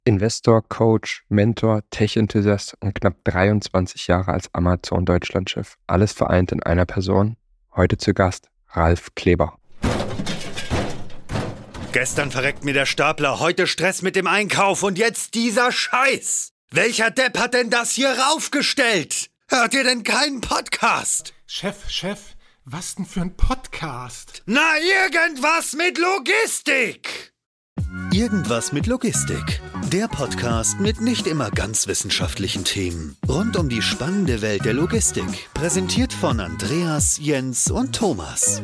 Investor, Coach, Mentor, Tech-Enthusiast und knapp 23 Jahre als Amazon-Deutschland-Chef. Alles vereint in einer Person. Heute zu Gast Ralf Kleber. Gestern verreckt mir der Stapler, heute Stress mit dem Einkauf und jetzt dieser Scheiß. Welcher Depp hat denn das hier raufgestellt? Hört ihr denn keinen Podcast? Chef, was denn für ein Podcast? Na, irgendwas mit Logistik. Irgendwas mit Logistik. Der Podcast mit nicht immer ganz wissenschaftlichen Themen. Rund um die spannende Welt der Logistik. Präsentiert von Andreas, Jens und Thomas.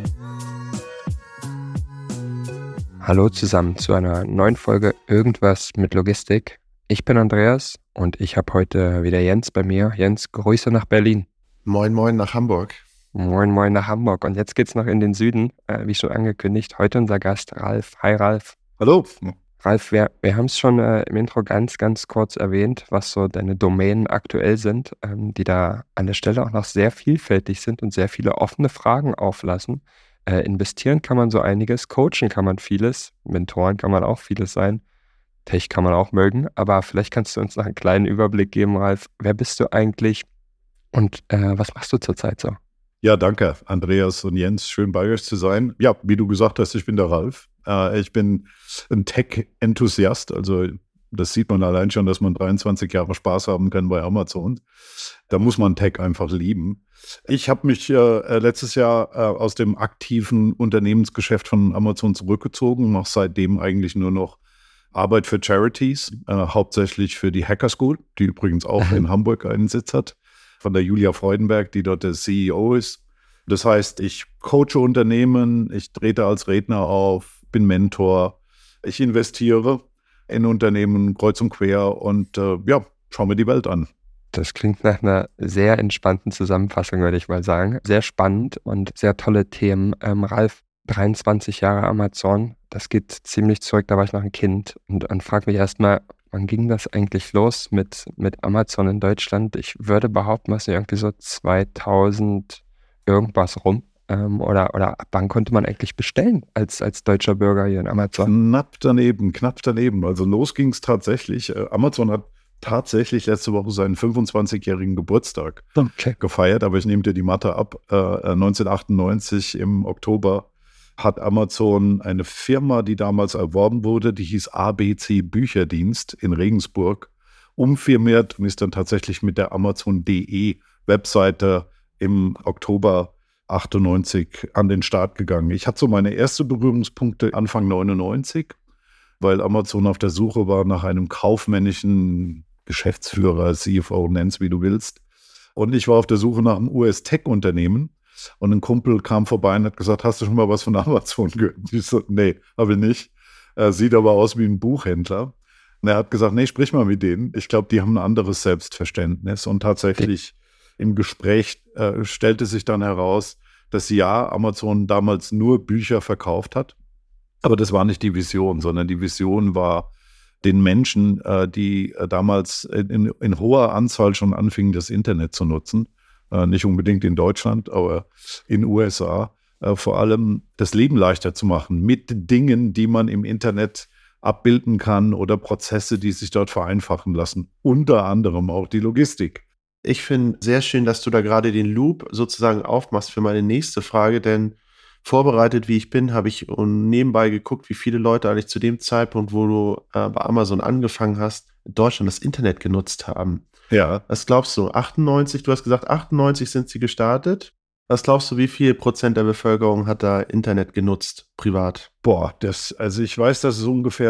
Hallo zusammen zu einer neuen Folge Irgendwas mit Logistik. Ich bin Andreas und ich habe heute wieder Jens bei mir. Jens, Grüße nach Berlin. Moin nach Hamburg. Moin nach Hamburg. Und jetzt geht's noch in den Süden, wie schon angekündigt. Heute unser Gast Ralf. Hi Ralf. Hallo. Ralf, wir haben es schon im Intro ganz kurz erwähnt, was so deine Domänen aktuell sind, die da an der Stelle auch noch sehr vielfältig sind und sehr viele offene Fragen auflassen. Investieren kann man so einiges, coachen kann man vieles, Mentoren kann man auch vieles sein, Tech kann man auch mögen, aber vielleicht kannst du uns noch einen kleinen Überblick geben, Ralf. Wer bist du eigentlich und was machst du zurzeit so? Ja, danke, Andreas und Jens. Schön bei euch zu sein. Ja, wie du gesagt hast, ich bin der Ralf. Ich bin ein Tech-Enthusiast. Also das sieht man allein schon, dass man 23 Jahre Spaß haben kann bei Amazon. Da muss man Tech einfach lieben. Ich habe mich letztes Jahr aus dem aktiven Unternehmensgeschäft von Amazon zurückgezogen, mache seitdem eigentlich nur noch Arbeit für Charities, hauptsächlich für die Hacker School, die übrigens auch in Hamburg einen Sitz hat, von der Julia Freudenberg, die dort der CEO ist. Das heißt, ich coache Unternehmen, ich trete als Redner auf, bin Mentor, ich investiere in Unternehmen kreuz und quer und schau mir die Welt an. Das klingt nach einer sehr entspannten Zusammenfassung, würde ich mal sagen. Sehr spannend und sehr tolle Themen. Ralf, 23 Jahre Amazon, das geht ziemlich zurück, da war ich noch ein Kind und frag mich erstmal, wann ging das eigentlich los mit Amazon in Deutschland? Ich würde behaupten, was irgendwie so 2000 irgendwas rum. Oder ab wann konnte man eigentlich bestellen als deutscher Bürger hier in Amazon? Knapp daneben. Also los ging es tatsächlich. Amazon hat tatsächlich letzte Woche seinen 25-jährigen Geburtstag gefeiert, aber ich nehme dir die Mathe ab. 1998 im Oktober hat Amazon eine Firma, die damals erworben wurde, die hieß ABC Bücherdienst in Regensburg, umfirmiert und ist dann tatsächlich mit der Amazon.de Webseite im Oktober 98 an den Start gegangen. Ich hatte so meine ersten Berührungspunkte Anfang 99, weil Amazon auf der Suche war nach einem kaufmännischen Geschäftsführer, CFO, nenn's wie du willst. Und ich war auf der Suche nach einem US-Tech-Unternehmen. Und ein Kumpel kam vorbei und hat gesagt, hast du schon mal was von Amazon gehört? Ich so, nee, habe ich nicht. Sieht aber aus wie ein Buchhändler. Und er hat gesagt, nee, sprich mal mit denen. Ich glaube, die haben ein anderes Selbstverständnis. Und tatsächlich im Gespräch stellte sich dann heraus, dass ja, Amazon damals nur Bücher verkauft hat. Aber das war nicht die Vision, sondern die Vision war, den Menschen, die damals in hoher Anzahl schon anfingen, das Internet zu nutzen, nicht unbedingt in Deutschland, aber in den USA, vor allem das Leben leichter zu machen mit Dingen, die man im Internet abbilden kann oder Prozesse, die sich dort vereinfachen lassen. Unter anderem auch die Logistik. Ich finde sehr schön, dass du da gerade den Loop sozusagen aufmachst für meine nächste Frage, denn vorbereitet wie ich bin, habe ich nebenbei geguckt, wie viele Leute eigentlich zu dem Zeitpunkt, wo du bei Amazon angefangen hast, in Deutschland das Internet genutzt haben. Ja. Was glaubst du? 98, du hast gesagt, 98 sind sie gestartet. Was glaubst du, wie viel Prozent der Bevölkerung hat da Internet genutzt, privat? Also ich weiß, dass es ungefähr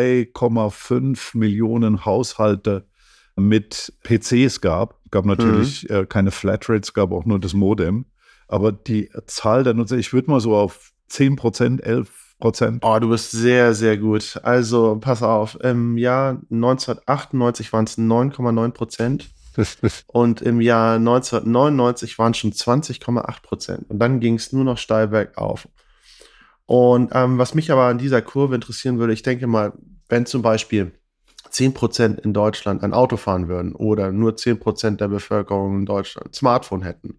3,5 Millionen Haushalte mit PCs gab. Es gab natürlich keine Flatrates, es gab auch nur das Modem. Aber die Zahl der Nutzer, ich würde mal so auf 10%, 11%. Oh, du bist sehr, sehr gut. Also, pass auf, im Jahr 1998 waren es 9,9% und im Jahr 1999 waren es schon 20,8%. Und dann ging es nur noch steil bergauf. Und was mich aber an dieser Kurve interessieren würde, ich denke mal, wenn zum Beispiel 10% in Deutschland ein Auto fahren würden oder nur 10% der Bevölkerung in Deutschland ein Smartphone hätten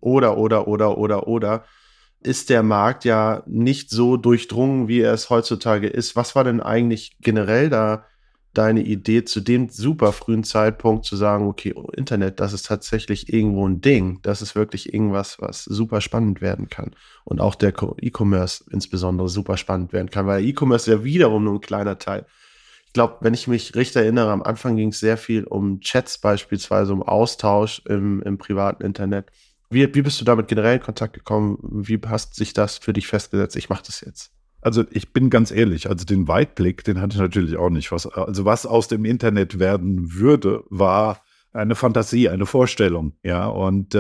oder, ist der Markt ja nicht so durchdrungen, wie er es heutzutage ist. Was war denn eigentlich generell da deine Idee zu dem super frühen Zeitpunkt zu sagen, okay, Internet, das ist tatsächlich irgendwo ein Ding. Das ist wirklich irgendwas, was super spannend werden kann. Und auch der E-Commerce insbesondere super spannend werden kann, weil E-Commerce ja wiederum nur ein kleiner Teil. Ich glaube, wenn ich mich richtig erinnere, am Anfang ging es sehr viel um Chats beispielsweise, um Austausch im privaten Internet. Wie bist du damit generell in Kontakt gekommen? Wie hast sich das für dich festgesetzt? Ich mache das jetzt. Also ich bin ganz ehrlich, also den Weitblick, den hatte ich natürlich auch nicht. Was aus dem Internet werden würde, war eine Fantasie, eine Vorstellung. Ja, und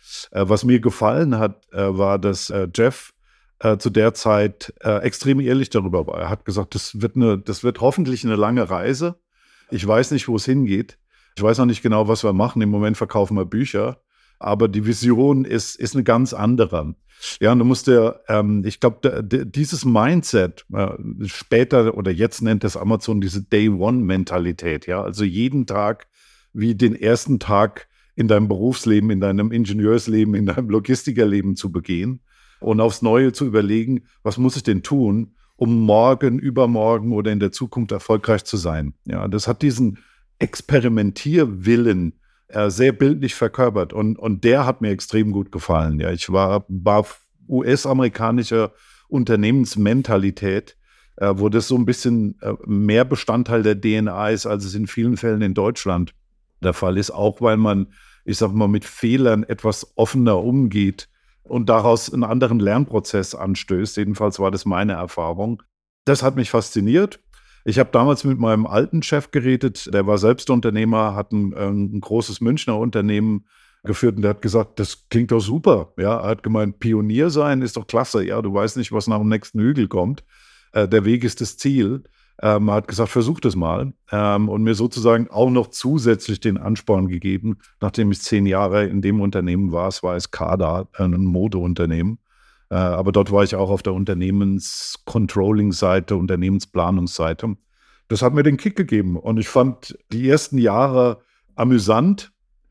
was mir gefallen hat, war, dass Jeff zu der Zeit extrem ehrlich darüber war. Er hat gesagt, das wird hoffentlich eine lange Reise. Ich weiß nicht, wo es hingeht. Ich weiß noch nicht genau, was wir machen. Im Moment verkaufen wir Bücher. Aber die Vision ist eine ganz andere. Ja, und du musst ich glaube, dieses Mindset, später oder jetzt nennt es Amazon diese Day-One-Mentalität, ja, also jeden Tag wie den ersten Tag in deinem Berufsleben, in deinem Ingenieursleben, in deinem Logistikerleben zu begehen und aufs Neue zu überlegen, was muss ich denn tun, um morgen, übermorgen oder in der Zukunft erfolgreich zu sein. Ja, das hat diesen Experimentierwillen sehr bildlich verkörpert und der hat mir extrem gut gefallen. Ja, ich war US-amerikanischer Unternehmensmentalität, wo das so ein bisschen mehr Bestandteil der DNA ist, als es in vielen Fällen in Deutschland der Fall ist, auch weil man, ich sag mal, mit Fehlern etwas offener umgeht und daraus einen anderen Lernprozess anstößt. Jedenfalls war das meine Erfahrung. Das hat mich fasziniert. Ich habe damals mit meinem alten Chef geredet, der war selbst Unternehmer, hat ein großes Münchner Unternehmen geführt und der hat gesagt, das klingt doch super. Ja, er hat gemeint, Pionier sein ist doch klasse. Ja, du weißt nicht, was nach dem nächsten Hügel kommt. Der Weg ist das Ziel. Er hat gesagt, versuch das mal. Und mir sozusagen auch noch zusätzlich den Ansporn gegeben, nachdem ich 10 Jahre in dem Unternehmen war. Es war Escada, ein Modeunternehmen. Aber dort war ich auch auf der Unternehmens-Controlling-Seite, Unternehmensplanungsseite. Das hat mir den Kick gegeben. Und ich fand die ersten Jahre amüsant,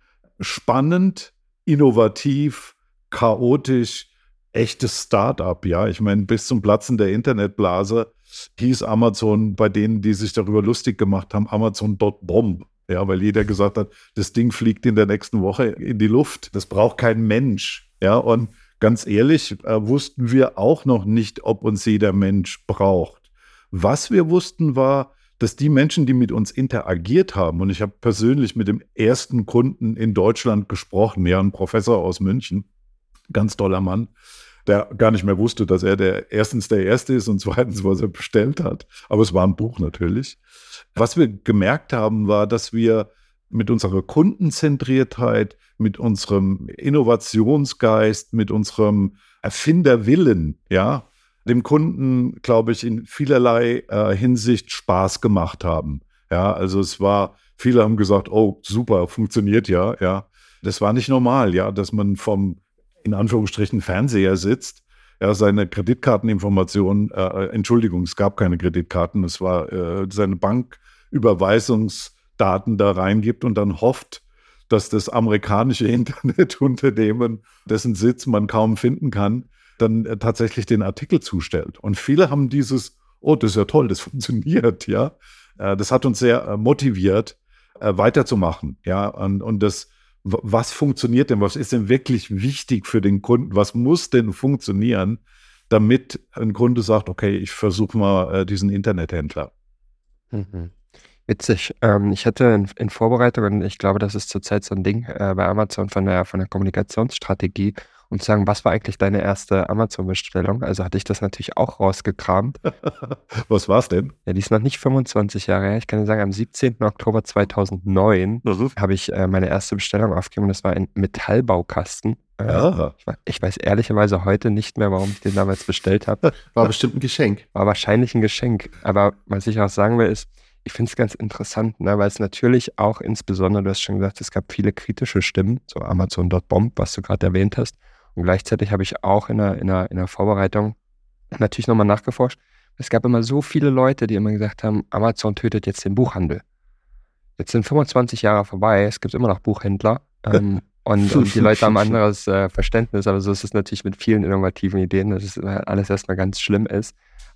spannend, innovativ, chaotisch, echtes Start-up. Ja, ich meine, bis zum Platzen der Internetblase hieß Amazon bei denen, die sich darüber lustig gemacht haben, Amazon.bomb. Ja, weil jeder gesagt hat, das Ding fliegt in der nächsten Woche in die Luft. Das braucht kein Mensch. Ja, und ganz ehrlich, wussten wir auch noch nicht, ob uns jeder Mensch braucht. Was wir wussten war, dass die Menschen, die mit uns interagiert haben, und ich habe persönlich mit dem ersten Kunden in Deutschland gesprochen, ja, ein Professor aus München, ganz toller Mann, der gar nicht mehr wusste, dass er erstens der Erste ist und zweitens, was er bestellt hat. Aber es war ein Buch natürlich. Was wir gemerkt haben, war, dass wir mit unserer Kundenzentriertheit, mit unserem Innovationsgeist, mit unserem Erfinderwillen, ja, dem Kunden, glaube ich, in vielerlei Hinsicht Spaß gemacht haben. Ja, also viele haben gesagt, oh, super, funktioniert ja, ja. Das war nicht normal, ja, dass man vom, in Anführungsstrichen, Fernseher sitzt, ja, seine Kreditkarteninformationen, Entschuldigung, es gab keine Kreditkarten, es war seine Banküberweisungsdaten da reingibt und dann hofft, dass das amerikanische Internetunternehmen, dessen Sitz man kaum finden kann, dann tatsächlich den Artikel zustellt. Und viele haben oh, das ist ja toll, das funktioniert, ja. Das hat uns sehr motiviert, weiterzumachen, ja. Und das, was funktioniert denn, was ist denn wirklich wichtig für den Kunden, was muss denn funktionieren, damit ein Kunde sagt, okay, ich versuche mal diesen Internethändler. Mhm. Witzig. Ich hatte in Vorbereitung, und ich glaube, das ist zurzeit so ein Ding bei Amazon von der Kommunikationsstrategie, und zu sagen, was war eigentlich deine erste Amazon-Bestellung? Also hatte ich das natürlich auch rausgekramt. Was war's denn? Ja, die ist noch nicht 25 Jahre her. Ich kann dir sagen, am 17. Oktober 2009 habe ich meine erste Bestellung aufgegeben. Das war ein Metallbaukasten. Ich weiß ehrlicherweise heute nicht mehr, warum ich den damals bestellt habe. War bestimmt ein Geschenk. War wahrscheinlich ein Geschenk. Aber was ich auch sagen will, ist, ich finde es ganz interessant, ne, weil es natürlich auch insbesondere, du hast schon gesagt, es gab viele kritische Stimmen, so Amazon.bomb, was du gerade erwähnt hast. Und gleichzeitig habe ich auch in der Vorbereitung natürlich nochmal nachgeforscht. Es gab immer so viele Leute, die immer gesagt haben, Amazon tötet jetzt den Buchhandel. Jetzt sind 25 Jahre vorbei, es gibt immer noch Buchhändler und die Leute haben ein anderes Verständnis, aber so ist es natürlich mit vielen innovativen Ideen, dass es alles erstmal ganz schlimm ist.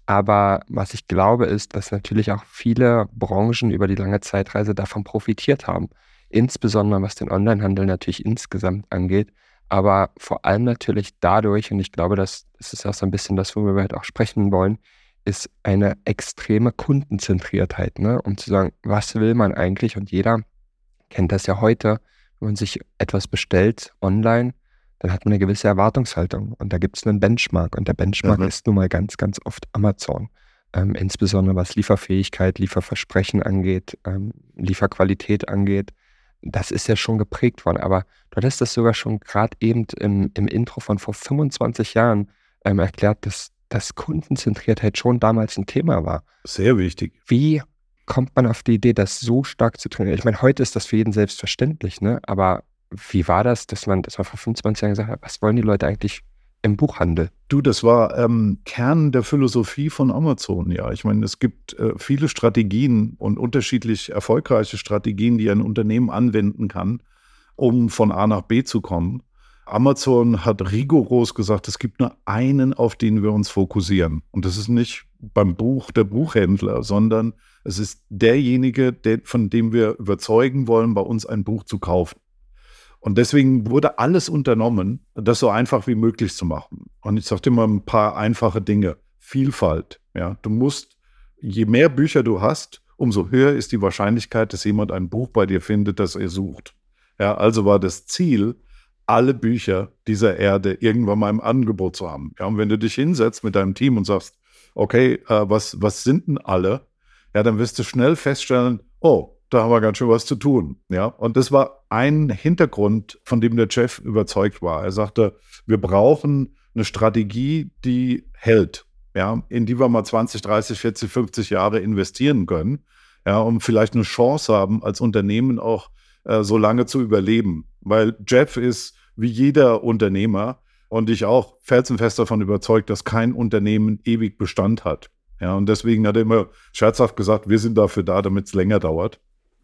Aber was ich glaube, ist, dass natürlich auch viele Branchen über die lange Zeitreise davon profitiert haben. Insbesondere was den Onlinehandel natürlich insgesamt angeht, aber vor allem natürlich dadurch, und ich glaube, das ist auch so ein bisschen das, worüber wir halt auch sprechen wollen, ist eine extreme Kundenzentriertheit, ne? Um zu sagen, was will man eigentlich? Und jeder kennt das ja heute, wenn man sich etwas bestellt online, dann hat man eine gewisse Erwartungshaltung und da gibt es einen Benchmark und der Benchmark ist nun mal ganz, ganz oft Amazon. Insbesondere was Lieferfähigkeit, Lieferversprechen angeht, Lieferqualität angeht. Das ist ja schon geprägt worden, aber du hattest das sogar schon gerade eben im Intro von vor 25 Jahren erklärt, dass Kundenzentriertheit schon damals ein Thema war. Sehr wichtig. Wie kommt man auf die Idee, das so stark zu trainieren? Ich meine, heute ist das für jeden selbstverständlich, ne? Aber wie war das, dass man vor 25 Jahren gesagt hat, was wollen die Leute eigentlich im Buchhandel? Du, das war Kern der Philosophie von Amazon, ja. Ich meine, es gibt viele Strategien und unterschiedlich erfolgreiche Strategien, die ein Unternehmen anwenden kann, um von A nach B zu kommen. Amazon hat rigoros gesagt, es gibt nur einen, auf den wir uns fokussieren. Und das ist nicht beim Buch der Buchhändler, sondern es ist derjenige, von dem wir überzeugen wollen, bei uns ein Buch zu kaufen. Und deswegen wurde alles unternommen, das so einfach wie möglich zu machen. Und ich sage dir mal ein paar einfache Dinge. Vielfalt. Ja. Du musst, je mehr Bücher du hast, umso höher ist die Wahrscheinlichkeit, dass jemand ein Buch bei dir findet, das er sucht. Ja, also war das Ziel, alle Bücher dieser Erde irgendwann mal im Angebot zu haben. Ja, und wenn du dich hinsetzt mit deinem Team und sagst, okay, was sind denn alle? Ja, dann wirst du schnell feststellen, oh, da haben wir ganz schön was zu tun. Ja, und das war ein Hintergrund, von dem der Jeff überzeugt war. Er sagte, wir brauchen eine Strategie, die hält, ja, in die wir mal 20, 30, 40, 50 Jahre investieren können, ja, um vielleicht eine Chance haben, als Unternehmen auch so lange zu überleben. Weil Jeff ist wie jeder Unternehmer und ich auch felsenfest davon überzeugt, dass kein Unternehmen ewig Bestand hat. Ja, und deswegen hat er immer scherzhaft gesagt, wir sind dafür da, damit es länger dauert.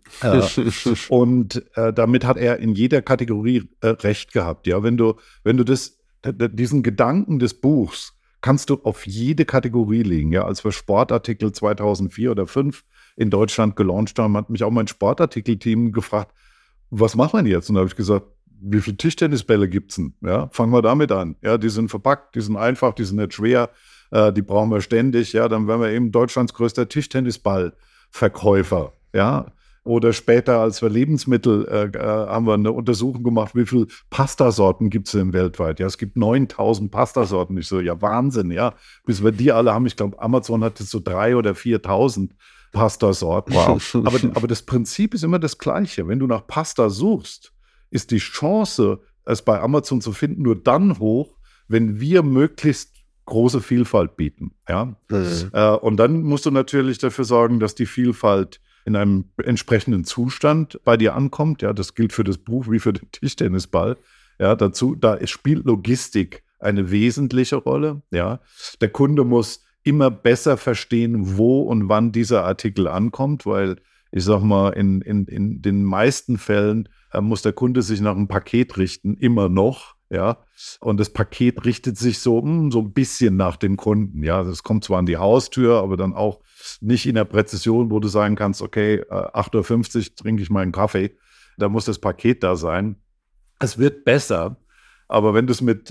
Und damit hat er in jeder Kategorie recht gehabt. Ja, wenn du diesen Gedanken des Buchs kannst du auf jede Kategorie legen. Ja, als wir Sportartikel 2004 oder 2005 in Deutschland gelauncht haben, hat mich auch mein Sportartikel-Team gefragt, was machen wir jetzt? Und da habe ich gesagt, wie viele Tischtennisbälle gibt es denn? Ja, fangen wir damit an. Ja, die sind verpackt, die sind einfach, die sind nicht schwer, die brauchen wir ständig. Ja, dann wären wir eben Deutschlands größter Tischtennisballverkäufer. Ja, oder später, als wir Lebensmittel, haben wir eine Untersuchung gemacht, wie viele Pastasorten gibt es denn weltweit? Ja, es gibt 9000 Pastasorten. Ich so, ja, Wahnsinn, ja. Bis wir die alle haben, ich glaube, Amazon hat jetzt so 3.000 oder 4.000 Pastasorten. Wow. Aber das Prinzip ist immer das Gleiche. Wenn du nach Pasta suchst, ist die Chance, es bei Amazon zu finden, nur dann hoch, wenn wir möglichst große Vielfalt bieten. Ja? Und dann musst du natürlich dafür sorgen, dass die Vielfalt in einem entsprechenden Zustand bei dir ankommt. Ja, das gilt für das Buch wie für den Tischtennisball. Ja, da spielt Logistik eine wesentliche Rolle. Ja, der Kunde muss immer besser verstehen, wo und wann dieser Artikel ankommt, weil ich sag mal, in den meisten Fällen muss der Kunde sich nach einem Paket richten, immer noch. Ja, und das Paket richtet sich so ein bisschen nach dem Kunden. Ja, das kommt zwar an die Haustür, aber dann auch nicht in der Präzision, wo du sagen kannst, okay, 8.50 Uhr trinke ich meinen Kaffee. Da muss das Paket da sein. Es wird besser, aber wenn du es mit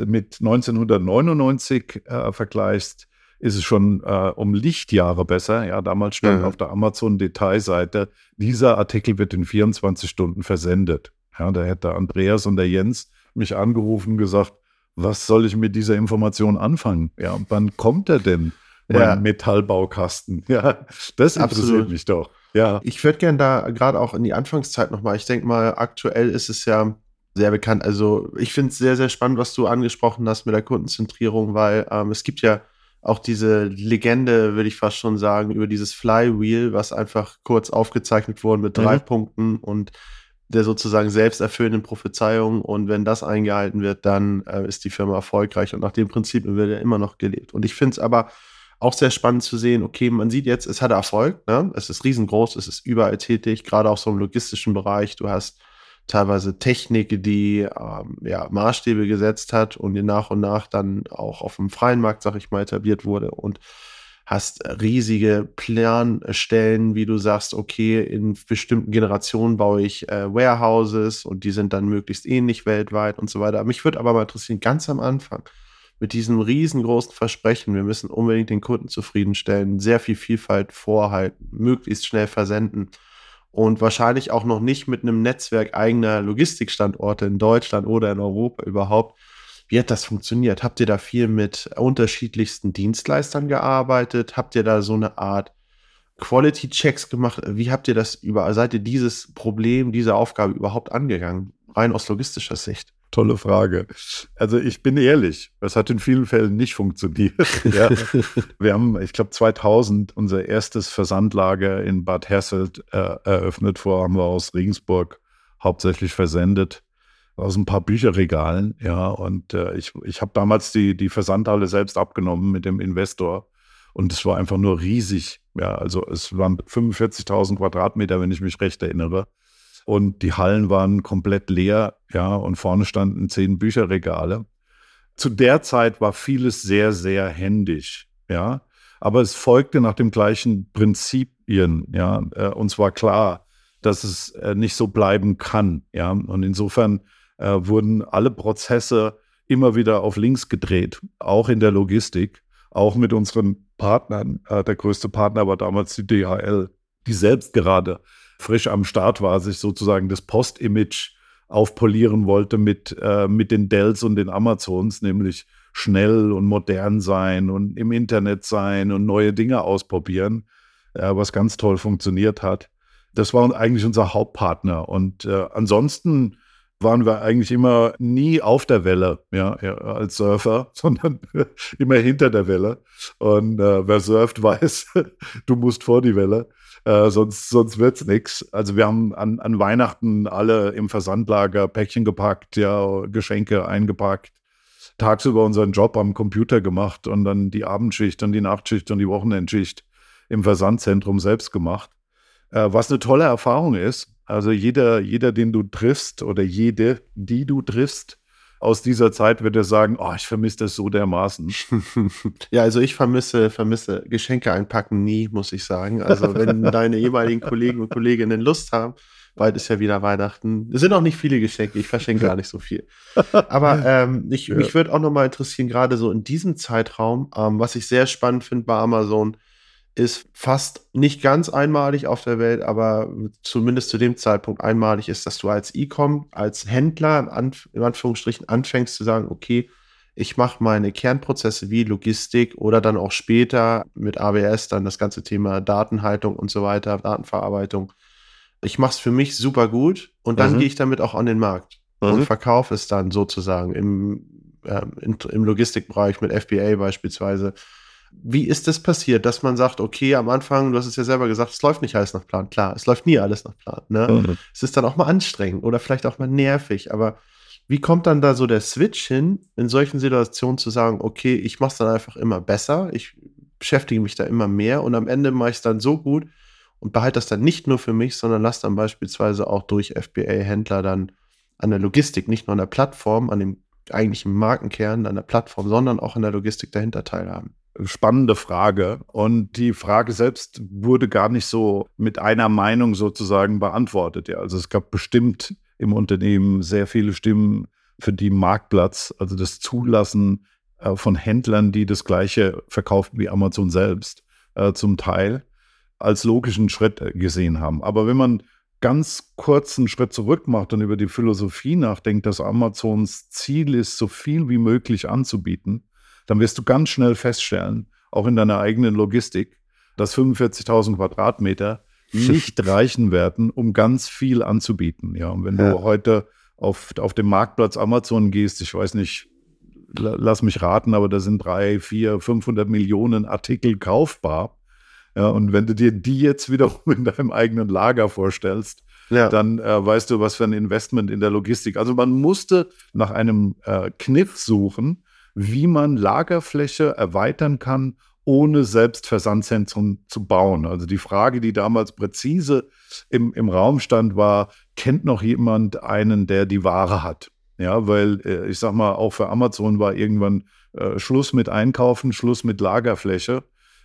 1999 vergleichst, ist es schon um Lichtjahre besser. Ja, damals stand auf der Amazon-Detailseite, dieser Artikel wird in 24 Stunden versendet. Ja, da hätte Andreas und der Jens mich angerufen und gesagt, was soll ich mit dieser Information anfangen? Ja, wann kommt er denn, mein Metallbaukasten? Ja, das interessiert mich doch. Ja. Ich würde gerne da gerade auch in die Anfangszeit nochmal, ich denke mal, aktuell ist es ja sehr bekannt. Also ich finde es sehr, sehr spannend, was du angesprochen hast mit der Kundenzentrierung, weil es gibt ja auch diese Legende, würde ich fast schon sagen, über dieses Flywheel, was einfach kurz aufgezeichnet wurde mit 3 Punkten und der sozusagen selbsterfüllenden Prophezeiung. Und wenn das eingehalten wird, dann ist die Firma erfolgreich. Und nach dem Prinzip wird ja immer noch gelebt. Und ich finde es aber auch sehr spannend zu sehen, okay, man sieht jetzt, es hat Erfolg, ne? Es ist riesengroß, es ist überall tätig, gerade auch so im logistischen Bereich. Du hast teilweise Technik, die Maßstäbe gesetzt hat und die nach und nach dann auch auf dem freien Markt, sag ich mal, etabliert wurde und hast riesige Planstellen, wie du sagst, okay, in bestimmten Generationen baue ich Warehouses und die sind dann möglichst ähnlich weltweit und so weiter. Mich würde aber mal interessieren, ganz am Anfang, mit diesem riesengroßen Versprechen, wir müssen unbedingt den Kunden zufriedenstellen, sehr viel Vielfalt vorhalten, möglichst schnell versenden und wahrscheinlich auch noch nicht mit einem Netzwerk eigener Logistikstandorte in Deutschland oder in Europa überhaupt. Wie hat das funktioniert? Habt ihr da viel mit unterschiedlichsten Dienstleistern gearbeitet? Habt ihr da so eine Art Quality-Checks gemacht? Wie habt ihr das seid ihr dieses Problem, diese Aufgabe überhaupt angegangen? Rein aus logistischer Sicht. Tolle Frage. Also ich bin ehrlich, es hat in vielen Fällen nicht funktioniert. Ja. Wir haben, ich glaube 2000, unser erstes Versandlager in Bad Hersfeld eröffnet. Vorher haben wir aus Regensburg hauptsächlich versendet, aus ein paar Bücherregalen. Ja. Und ich habe damals die Versandhalle selbst abgenommen mit dem Investor. Und es war einfach nur riesig. Ja, also es waren 45.000 Quadratmeter, wenn ich mich recht erinnere. Und die Hallen waren komplett leer, ja, und vorne standen 10 Bücherregale. Zu der Zeit war vieles sehr, sehr händisch, ja. Aber es folgte nach dem gleichen Prinzipien, ja. Uns war klar, dass es nicht so bleiben kann, ja. Und insofern wurden alle Prozesse immer wieder auf links gedreht, auch in der Logistik, auch mit unseren Partnern. Der größte Partner war damals die DHL, die selbst gerade frisch am Start war, sich sozusagen das Post-Image aufpolieren wollte mit den Dells und den Amazons, nämlich schnell und modern sein und im Internet sein und neue Dinge ausprobieren, was ganz toll funktioniert hat. Das war eigentlich unser Hauptpartner. Und ansonsten waren wir eigentlich immer nie auf der Welle, ja, als Surfer, sondern immer hinter der Welle. Und wer surft, weiß, du musst vor die Welle. Sonst wird's nichts. Also wir haben an Weihnachten alle im Versandlager Päckchen gepackt, ja, Geschenke eingepackt, tagsüber unseren Job am Computer gemacht und dann die Abendschicht und die Nachtschicht und die Wochenendschicht im Versandzentrum selbst gemacht. Was eine tolle Erfahrung ist. Also jeder, den du triffst oder jede, die du triffst, aus dieser Zeit wird er sagen, oh, ich vermisse das so dermaßen. Ja, also ich vermisse Geschenke einpacken nie, muss ich sagen. Also wenn deine ehemaligen Kollegen und Kolleginnen Lust haben, bald ist ja wieder Weihnachten. Es sind auch nicht viele Geschenke, ich verschenke gar nicht so viel. Aber mich würde auch nochmal interessieren, gerade so in diesem Zeitraum, was ich sehr spannend finde bei Amazon, ist fast nicht ganz einmalig auf der Welt, aber zumindest zu dem Zeitpunkt einmalig ist, dass du als E-Com, als Händler in Anführungsstrichen anfängst zu sagen, okay, ich mache meine Kernprozesse wie Logistik oder dann auch später mit AWS dann das ganze Thema Datenhaltung und so weiter, Datenverarbeitung. Ich mache es für mich super gut und dann gehe ich damit auch an den Markt und verkaufe es dann sozusagen im Logistikbereich mit FBA beispielsweise. Wie ist das passiert, dass man sagt, okay, am Anfang, du hast es ja selber gesagt, es läuft nicht alles nach Plan. Klar, es läuft nie alles nach Plan. Ne? Es ist dann auch mal anstrengend oder vielleicht auch mal nervig. Aber wie kommt dann da so der Switch hin, in solchen Situationen zu sagen, okay, ich mache es dann einfach immer besser, ich beschäftige mich da immer mehr und am Ende mache ich es dann so gut und behalte das dann nicht nur für mich, sondern lasse dann beispielsweise auch durch FBA-Händler dann an der Logistik, nicht nur an der Plattform, an dem eigentlichen Markenkern, an der Plattform, sondern auch an der Logistik dahinter teilhaben. Spannende Frage. Und die Frage selbst wurde gar nicht so mit einer Meinung sozusagen beantwortet. Ja, also es gab bestimmt im Unternehmen sehr viele Stimmen, für die Marktplatz, also das Zulassen von Händlern, die das Gleiche verkauften wie Amazon selbst, zum Teil als logischen Schritt gesehen haben. Aber wenn man ganz kurzen Schritt zurück macht und über die Philosophie nachdenkt, dass Amazons Ziel ist, so viel wie möglich anzubieten, dann wirst du ganz schnell feststellen, auch in deiner eigenen Logistik, dass 45.000 Quadratmeter nicht reichen werden, um ganz viel anzubieten. Ja, und wenn du heute auf dem Marktplatz Amazon gehst, ich weiß nicht, lass mich raten, aber da sind 300, 400, 500 Millionen Artikel kaufbar. Ja, und wenn du dir die jetzt wiederum in deinem eigenen Lager vorstellst, dann weißt du, was für ein Investment in der Logistik. Also man musste nach einem Kniff suchen, wie man Lagerfläche erweitern kann, ohne selbst Versandzentren zu bauen. Also die Frage, die damals präzise im Raum stand, war, kennt noch jemand einen, der die Ware hat? Ja, weil ich sag mal, auch für Amazon war irgendwann Schluss mit Einkaufen, Schluss mit Lagerfläche.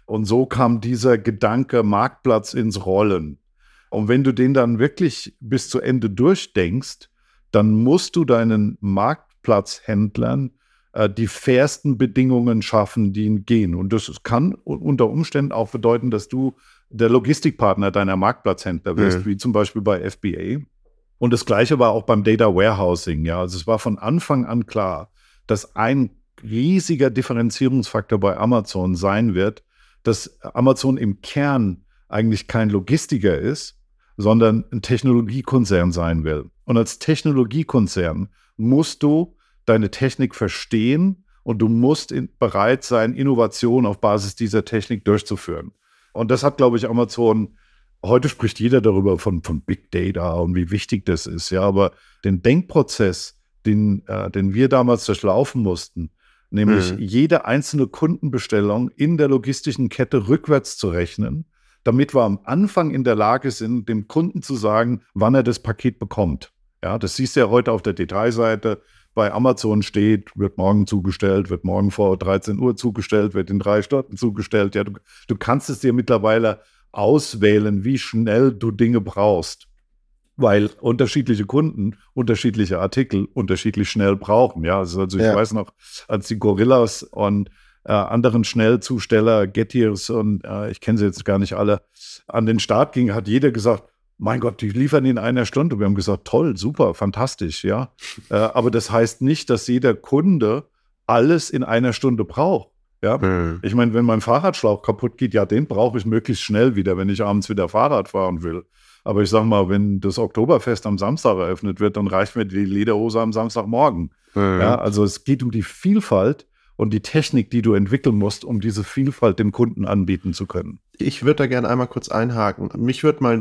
Und so kam dieser Gedanke Marktplatz ins Rollen. Und wenn du den dann wirklich bis zu Ende durchdenkst, dann musst du deinen Marktplatzhändlern die fairsten Bedingungen schaffen, die ihnen gehen. Und das kann unter Umständen auch bedeuten, dass du der Logistikpartner deiner Marktplatzhändler wirst, wie zum Beispiel bei FBA. Und das Gleiche war auch beim Data Warehousing. Ja, also es war von Anfang an klar, dass ein riesiger Differenzierungsfaktor bei Amazon sein wird, dass Amazon im Kern eigentlich kein Logistiker ist, sondern ein Technologiekonzern sein will. Und als Technologiekonzern musst du deine Technik verstehen und du musst bereit sein, Innovation auf Basis dieser Technik durchzuführen. Und das hat, glaube ich, Amazon, heute spricht jeder darüber von Big Data und wie wichtig das ist. Ja, aber den Denkprozess, den wir damals durchlaufen mussten, nämlich jede einzelne Kundenbestellung in der logistischen Kette rückwärts zu rechnen, damit wir am Anfang in der Lage sind, dem Kunden zu sagen, wann er das Paket bekommt. Ja, das siehst du ja heute auf der Detailseite. Bei Amazon steht, wird morgen zugestellt, wird morgen vor 13 Uhr zugestellt, wird in 3 Stunden zugestellt. Ja, du kannst es dir mittlerweile auswählen, wie schnell du Dinge brauchst, weil unterschiedliche Kunden unterschiedliche Artikel unterschiedlich schnell brauchen. Ja, also ich weiß noch, als die Gorillas und anderen Schnellzusteller, Gettiers und ich kenne sie jetzt gar nicht alle, an den Start gingen, hat jeder gesagt, mein Gott, die liefern in einer Stunde. Wir haben gesagt, toll, super, fantastisch, ja. Aber das heißt nicht, dass jeder Kunde alles in einer Stunde braucht. Ja? Ich meine, wenn mein Fahrradschlauch kaputt geht, ja, den brauche ich möglichst schnell wieder, wenn ich abends wieder Fahrrad fahren will. Aber ich sage mal, wenn das Oktoberfest am Samstag eröffnet wird, dann reicht mir die Lederhose am Samstagmorgen. Ja, also es geht um die Vielfalt und die Technik, die du entwickeln musst, um diese Vielfalt dem Kunden anbieten zu können. Ich würde da gerne einmal kurz einhaken. Mich würde mal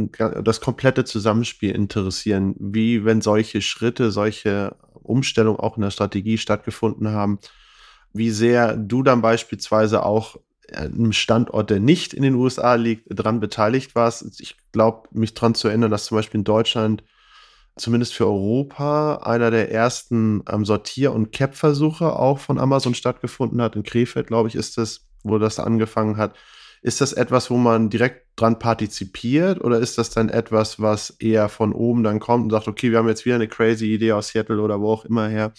das komplette Zusammenspiel interessieren, wie wenn solche Schritte, solche Umstellungen auch in der Strategie stattgefunden haben, wie sehr du dann beispielsweise auch einem Standort, der nicht in den USA liegt, dran beteiligt warst. Ich glaube, mich daran zu erinnern, dass zum Beispiel in Deutschland zumindest für Europa einer der ersten Sortier- und Cap-Versuche auch von Amazon stattgefunden hat. In Krefeld, glaube ich, ist das, wo das angefangen hat. Ist das etwas, wo man direkt dran partizipiert oder ist das dann etwas, was eher von oben dann kommt und sagt, okay, wir haben jetzt wieder eine crazy Idee aus Seattle oder wo auch immer her?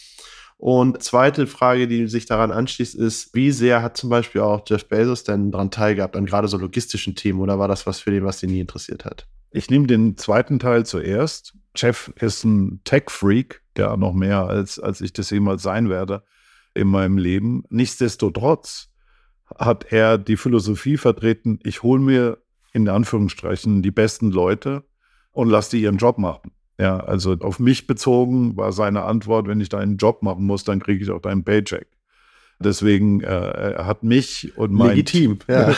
Und zweite Frage, die sich daran anschließt, ist, wie sehr hat zum Beispiel auch Jeff Bezos denn daran teilgehabt, an gerade so logistischen Themen, oder war das was für den, was ihn nie interessiert hat? Ich nehme den zweiten Teil zuerst. Jeff ist ein Tech-Freak, ja, noch mehr als ich das jemals sein werde in meinem Leben. Nichtsdestotrotz hat er die Philosophie vertreten, ich hole mir in Anführungsstrichen die besten Leute und lasse die ihren Job machen. Ja, also auf mich bezogen war seine Antwort, wenn ich deinen Job machen muss, dann kriege ich auch deinen Paycheck. Deswegen er hat mich und mein Legitim, ja.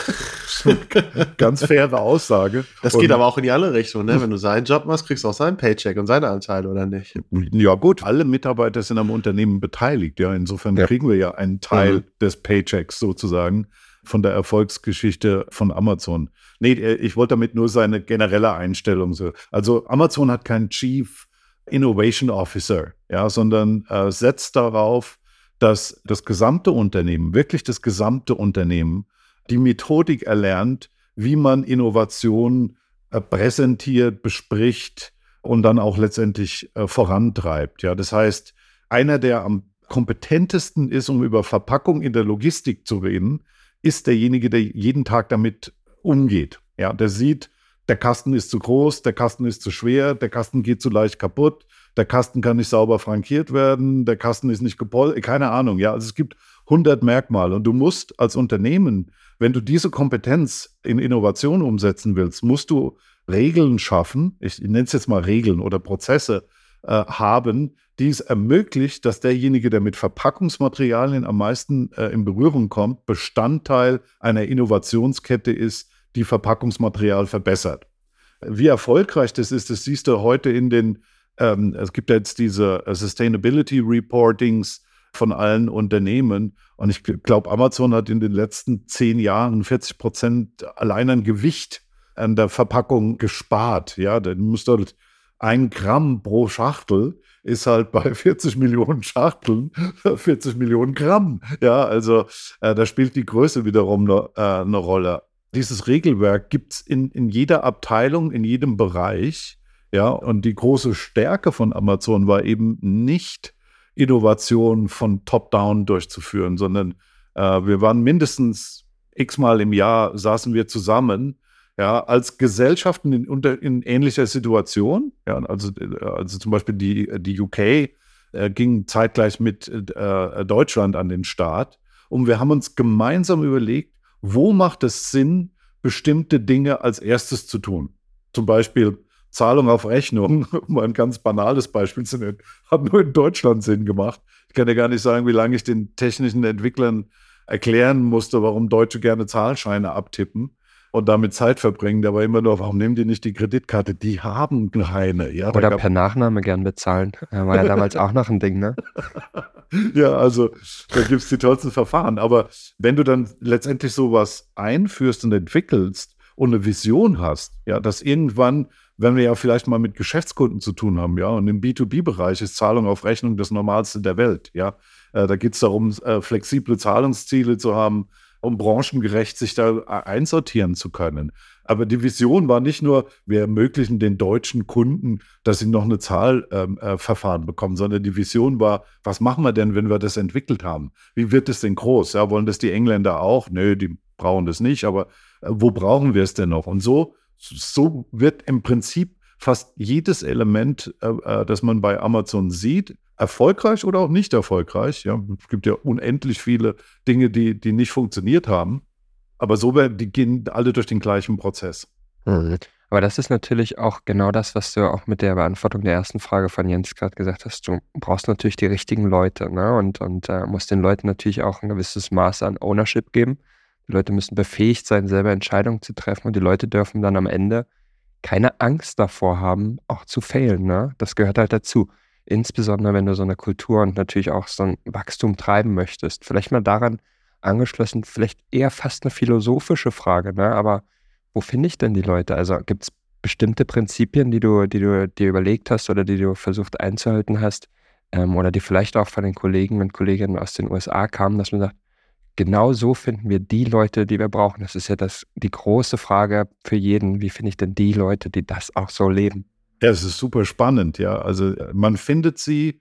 Ganz faire Aussage. Das geht aber auch in die andere Richtung, ne? Wenn du seinen Job machst, kriegst du auch seinen Paycheck und seine Anteile, oder nicht? Ja gut, alle Mitarbeiter sind am Unternehmen beteiligt. Ja, insofern kriegen wir ja einen Teil des Paychecks sozusagen von der Erfolgsgeschichte von Amazon. Nee, ich wollte damit nur seine generelle Einstellung so. Also Amazon hat keinen Chief Innovation Officer, ja, sondern setzt darauf, dass das gesamte Unternehmen, wirklich das gesamte Unternehmen, die Methodik erlernt, wie man Innovation präsentiert, bespricht und dann auch letztendlich vorantreibt. Ja, das heißt, einer, der am kompetentesten ist, um über Verpackung in der Logistik zu reden, ist derjenige, der jeden Tag damit umgeht. Ja, der sieht, der Kasten ist zu groß, der Kasten ist zu schwer, der Kasten geht zu leicht kaputt, der Kasten kann nicht sauber frankiert werden, der Kasten ist nicht gepolstert, keine Ahnung. Ja, also es gibt 100 Merkmale und du musst als Unternehmen, wenn du diese Kompetenz in Innovation umsetzen willst, musst du Regeln schaffen, ich nenne es jetzt mal Regeln oder Prozesse haben, die es ermöglicht, dass derjenige, der mit Verpackungsmaterialien am meisten in Berührung kommt, Bestandteil einer Innovationskette ist, die Verpackungsmaterial verbessert. Wie erfolgreich das siehst du heute in den, es gibt jetzt diese Sustainability Reportings von allen Unternehmen und ich glaube, Amazon hat in den letzten 10 Jahren 40% allein an Gewicht an der Verpackung gespart. Ja, du musst dort 1 Gramm pro Schachtel ist halt bei 40 Millionen Schachteln 40 Millionen Gramm. Ja, also da spielt die Größe wiederum eine Rolle. Dieses Regelwerk gibt es in jeder Abteilung, in jedem Bereich. Ja, und die große Stärke von Amazon war eben nicht Innovation von top-down durchzuführen, sondern wir waren mindestens x-mal im Jahr, saßen wir zusammen, ja, als Gesellschaften in ähnlicher Situation. Ja, also zum Beispiel die UK ging zeitgleich mit Deutschland an den Start. Und wir haben uns gemeinsam überlegt, wo macht es Sinn, bestimmte Dinge als erstes zu tun. Zum Beispiel Zahlung auf Rechnung, um ein ganz banales Beispiel zu nennen, hat nur in Deutschland Sinn gemacht. Ich kann dir gar nicht sagen, wie lange ich den technischen Entwicklern erklären musste, warum Deutsche gerne Zahlscheine abtippen und damit Zeit verbringen. Da war immer nur, warum nehmen die nicht die Kreditkarte? Die haben keine. Ja, oder per Nachname gern bezahlen. War ja damals auch noch ein Ding, ne? Ja, also da gibt es die tollsten Verfahren. Aber wenn du dann letztendlich sowas einführst und entwickelst und eine Vision hast, ja, dass irgendwann, wenn wir ja vielleicht mal mit Geschäftskunden zu tun haben, ja, und im B2B-Bereich ist Zahlung auf Rechnung das Normalste der Welt, ja. Da geht es darum, flexible Zahlungsziele zu haben, um branchengerecht sich da einsortieren zu können. Aber die Vision war nicht nur, wir ermöglichen den deutschen Kunden, dass sie noch eine Zahlverfahren bekommen, sondern die Vision war, was machen wir denn, wenn wir das entwickelt haben? Wie wird es denn groß? Ja, wollen das die Engländer auch? Nö, die brauchen das nicht, aber wo brauchen wir es denn noch? Und so wird im Prinzip fast jedes Element, das man bei Amazon sieht, erfolgreich oder auch nicht erfolgreich. Ja, es gibt ja unendlich viele Dinge, die nicht funktioniert haben. Aber die gehen alle durch den gleichen Prozess. Aber das ist natürlich auch genau das, was du auch mit der Beantwortung der ersten Frage von Jens gerade gesagt hast. Du brauchst natürlich die richtigen Leute, ne? Und musst den Leuten natürlich auch ein gewisses Maß an Ownership geben. Die Leute müssen befähigt sein, selber Entscheidungen zu treffen. Und die Leute dürfen dann am Ende keine Angst davor haben, auch zu failen, ne? Das gehört halt dazu. Insbesondere, wenn du so eine Kultur und natürlich auch so ein Wachstum treiben möchtest. Vielleicht mal daran angeschlossen, vielleicht eher fast eine philosophische Frage, ne? Aber wo finde ich denn die Leute? Also gibt es bestimmte Prinzipien, die du dir überlegt hast oder die du versucht einzuhalten hast, oder die vielleicht auch von den Kollegen und Kolleginnen aus den USA kamen, dass man sagt, genau so finden wir die Leute, die wir brauchen. Das ist ja die große Frage für jeden. Wie finde ich denn die Leute, die das auch so leben? Ja, es ist super spannend, ja. Also man findet sie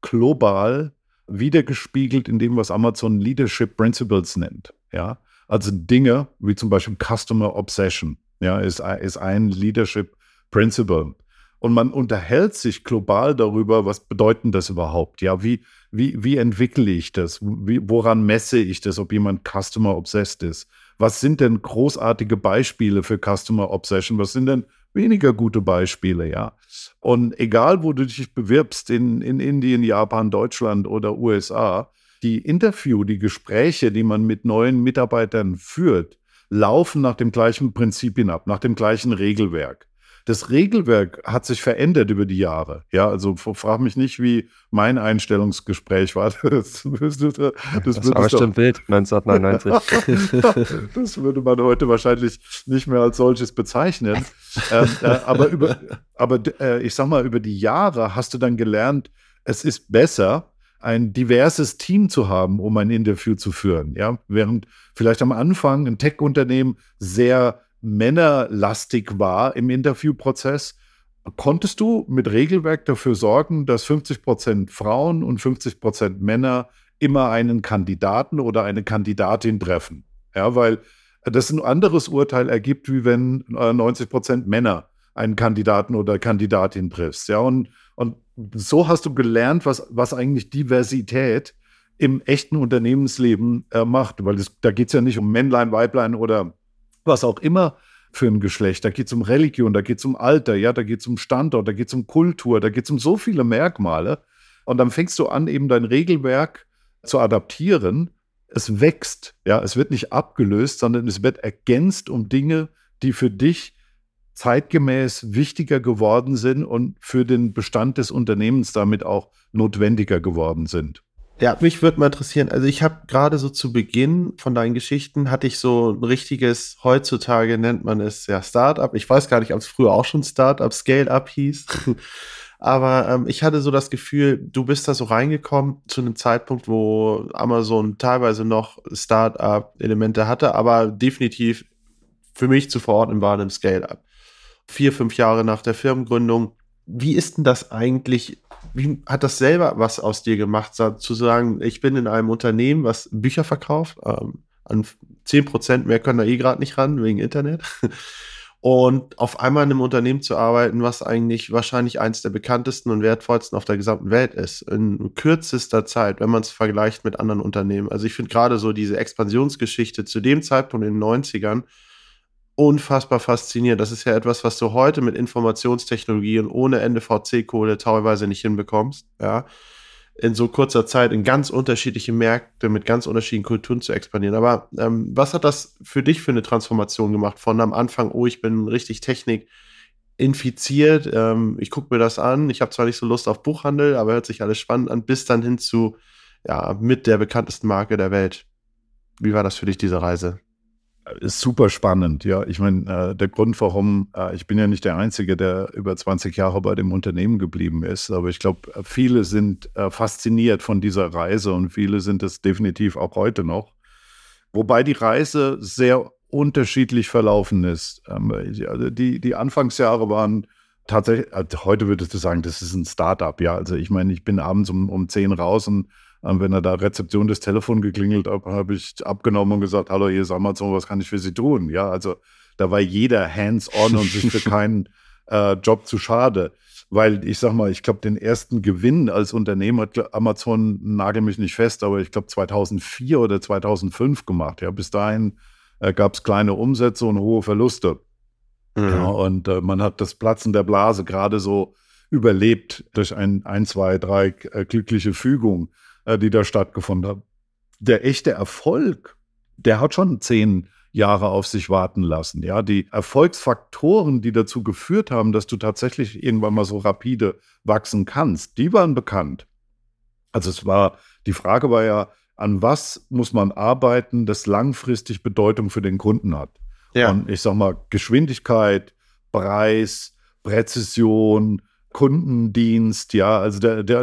global wiedergespiegelt in dem, was Amazon Leadership Principles nennt, ja. Also Dinge wie zum Beispiel Customer Obsession, ja, ist ein Leadership Principle. Und man unterhält sich global darüber, was bedeutet das überhaupt? Ja, wie entwickle ich das? Woran messe ich das, ob jemand Customer Obsessed ist? Was sind denn großartige Beispiele für Customer Obsession? Was sind denn weniger gute Beispiele, ja? Und egal, wo du dich bewirbst, in Indien, Japan, Deutschland oder USA, die Gespräche, die man mit neuen Mitarbeitern führt, laufen nach dem gleichen Prinzipien ab, nach dem gleichen Regelwerk. Das Regelwerk hat sich verändert über die Jahre. Ja, also frag mich nicht, wie mein Einstellungsgespräch war. Das war bestimmt wild, 1999. Das würde man heute wahrscheinlich nicht mehr als solches bezeichnen. Aber ich sag mal, über die Jahre hast du dann gelernt, es ist besser, ein diverses Team zu haben, um ein Interview zu führen. Ja, während vielleicht am Anfang ein Tech-Unternehmen sehr männerlastig war im Interviewprozess, konntest du mit Regelwerk dafür sorgen, dass 50% Frauen und 50% Männer immer einen Kandidaten oder eine Kandidatin treffen. Ja, weil das ein anderes Urteil ergibt, wie wenn 90% Männer einen Kandidaten oder Kandidatin triffst. Ja, und so hast du gelernt, was eigentlich Diversität im echten Unternehmensleben macht. Weil da geht es ja nicht um Männlein, Weiblein oder was auch immer für ein Geschlecht. Da geht es um Religion, da geht es um Alter, ja, da geht es um Standort, da geht es um Kultur, da geht es um so viele Merkmale. Und dann fängst du an, eben dein Regelwerk zu adaptieren. Es wächst, ja, es wird nicht abgelöst, sondern es wird ergänzt um Dinge, die für dich zeitgemäß wichtiger geworden sind und für den Bestand des Unternehmens damit auch notwendiger geworden sind. Ja, mich würde mal interessieren, also ich habe gerade so zu Beginn von deinen Geschichten, hatte ich so ein richtiges, heutzutage nennt man es ja Startup. Ich weiß gar nicht, ob es früher auch schon Startup, Scale-Up hieß. Aber ich hatte so das Gefühl, du bist da so reingekommen zu einem Zeitpunkt, wo Amazon teilweise noch Startup-Elemente hatte, aber definitiv für mich zu verorten war in einem Scale-Up. 4, 5 Jahre nach der Firmengründung. Wie ist denn das eigentlich? Wie hat das selber was aus dir gemacht, zu sagen, ich bin in einem Unternehmen, was Bücher verkauft, an 10% mehr können da gerade nicht ran, wegen Internet. Und auf einmal in einem Unternehmen zu arbeiten, was eigentlich wahrscheinlich eins der bekanntesten und wertvollsten auf der gesamten Welt ist, in kürzester Zeit, wenn man es vergleicht mit anderen Unternehmen. Also ich finde gerade so diese Expansionsgeschichte zu dem Zeitpunkt in den 90ern unfassbar faszinierend. Das ist ja etwas, was du heute mit Informationstechnologie und ohne Ende VC-Kohle teilweise nicht hinbekommst, ja. In so kurzer Zeit in ganz unterschiedliche Märkte mit ganz unterschiedlichen Kulturen zu expandieren. Aber was hat das für dich für eine Transformation gemacht? Von am Anfang, oh, ich bin richtig Technik infiziert, ich gucke mir das an, ich habe zwar nicht so Lust auf Buchhandel, aber hört sich alles spannend an, bis dann hin zu, ja, mit der bekanntesten Marke der Welt. Wie war das für dich, diese Reise? Ist super spannend, ja. Ich meine, der Grund, warum, ich bin ja nicht der Einzige, der über 20 Jahre bei dem Unternehmen geblieben ist, aber ich glaube, viele sind fasziniert von dieser Reise und viele sind es definitiv auch heute noch. Wobei die Reise sehr unterschiedlich verlaufen ist. Also die Anfangsjahre waren tatsächlich, heute würdest du sagen, das ist ein Startup, ja. Also ich meine, ich bin abends um 10 raus und wenn er da Rezeption des Telefon geklingelt hat, habe ich abgenommen und gesagt, hallo, hier ist Amazon, was kann ich für Sie tun? Ja, also da war jeder hands-on und sich für keinen Job zu schade. Weil ich sag mal, ich glaube, den ersten Gewinn als Unternehmen hat Amazon, nagel mich nicht fest, aber ich glaube 2004 oder 2005 gemacht. Ja, bis dahin gab es kleine Umsätze und hohe Verluste. Mhm. Ja, und man hat das Platzen der Blase gerade so überlebt durch ein, zwei, drei glückliche Fügungen, die da stattgefunden haben. Der echte Erfolg, der hat schon 10 Jahre auf sich warten lassen. Ja, die Erfolgsfaktoren, die dazu geführt haben, dass du tatsächlich irgendwann mal so rapide wachsen kannst, die waren bekannt. Also die Frage war ja, an was muss man arbeiten, das langfristig Bedeutung für den Kunden hat. Ja. Und ich sag mal, Geschwindigkeit, Preis, Präzision, Kundendienst, ja, also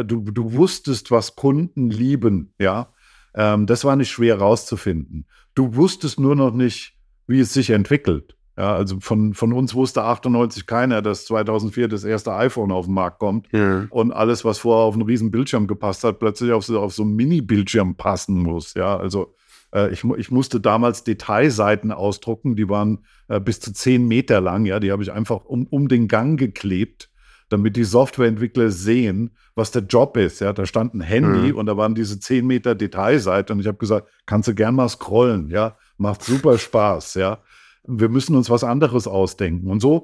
du wusstest, was Kunden lieben, ja, das war nicht schwer rauszufinden. Du wusstest nur noch nicht, wie es sich entwickelt. Ja, also von uns wusste 98 keiner, dass 2004 das erste iPhone auf den Markt kommt und alles, was vorher auf einen riesen Bildschirm gepasst hat, plötzlich auf so einen Mini-Bildschirm passen muss. Ja, also ich musste damals Detailseiten ausdrucken, die waren bis zu 10 Meter lang, ja, die habe ich einfach um den Gang geklebt, damit die Softwareentwickler sehen, was der Job ist. Ja, da stand ein Handy und da waren diese 10 Meter Detailseite und ich habe gesagt, kannst du gern mal scrollen, ja, macht super Spaß, ja. Wir müssen uns was anderes ausdenken. Und so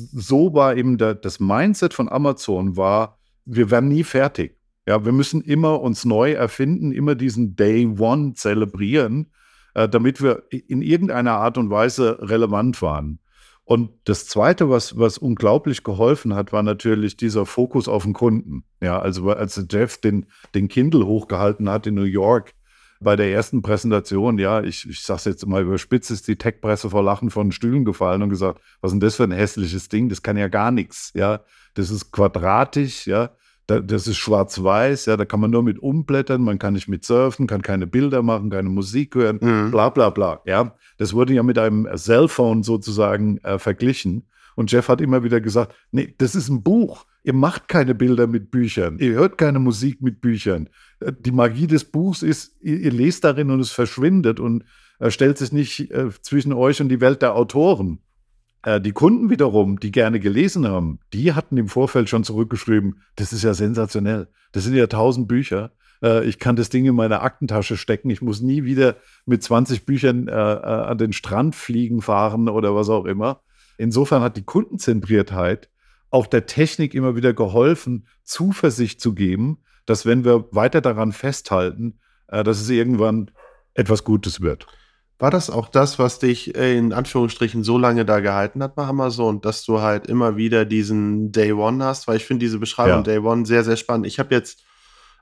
war eben das Mindset von Amazon war, wir werden nie fertig. Ja, wir müssen immer uns neu erfinden, immer diesen Day One zelebrieren, damit wir in irgendeiner Art und Weise relevant waren. Und das Zweite, was unglaublich geholfen hat, war natürlich dieser Fokus auf den Kunden. Ja, also als Jeff den Kindle hochgehalten hat in New York bei der ersten Präsentation, ja, ich sag's jetzt mal überspitzt, ist die Tech-Presse vor Lachen von den Stühlen gefallen und gesagt, was ist denn das für ein hässliches Ding? Das kann ja gar nichts, ja. Das ist quadratisch, ja. Das ist schwarz-weiß, ja, da kann man nur mit umblättern, man kann nicht mit surfen, kann keine Bilder machen, keine Musik hören, bla bla bla, ja. Das wurde ja mit einem Cellphone sozusagen verglichen. Und Jeff hat immer wieder gesagt, nee, das ist ein Buch. Ihr macht keine Bilder mit Büchern. Ihr hört keine Musik mit Büchern. Die Magie des Buchs ist, ihr lest darin und es verschwindet und stellt sich nicht zwischen euch und die Welt der Autoren. Die Kunden wiederum, die gerne gelesen haben, die hatten im Vorfeld schon zurückgeschrieben, das ist ja sensationell. Das sind ja 1000 Bücher. Ich kann das Ding in meine Aktentasche stecken. Ich muss nie wieder mit 20 Büchern an den Strand fliegen, fahren oder was auch immer. Insofern hat die Kundenzentriertheit auch der Technik immer wieder geholfen, Zuversicht zu geben, dass wenn wir weiter daran festhalten, dass es irgendwann etwas Gutes wird. War das auch das, was dich in Anführungsstrichen so lange da gehalten hat bei Amazon, dass du halt immer wieder diesen Day One hast? Weil ich finde diese Beschreibung Day One sehr, sehr spannend. Ich habe jetzt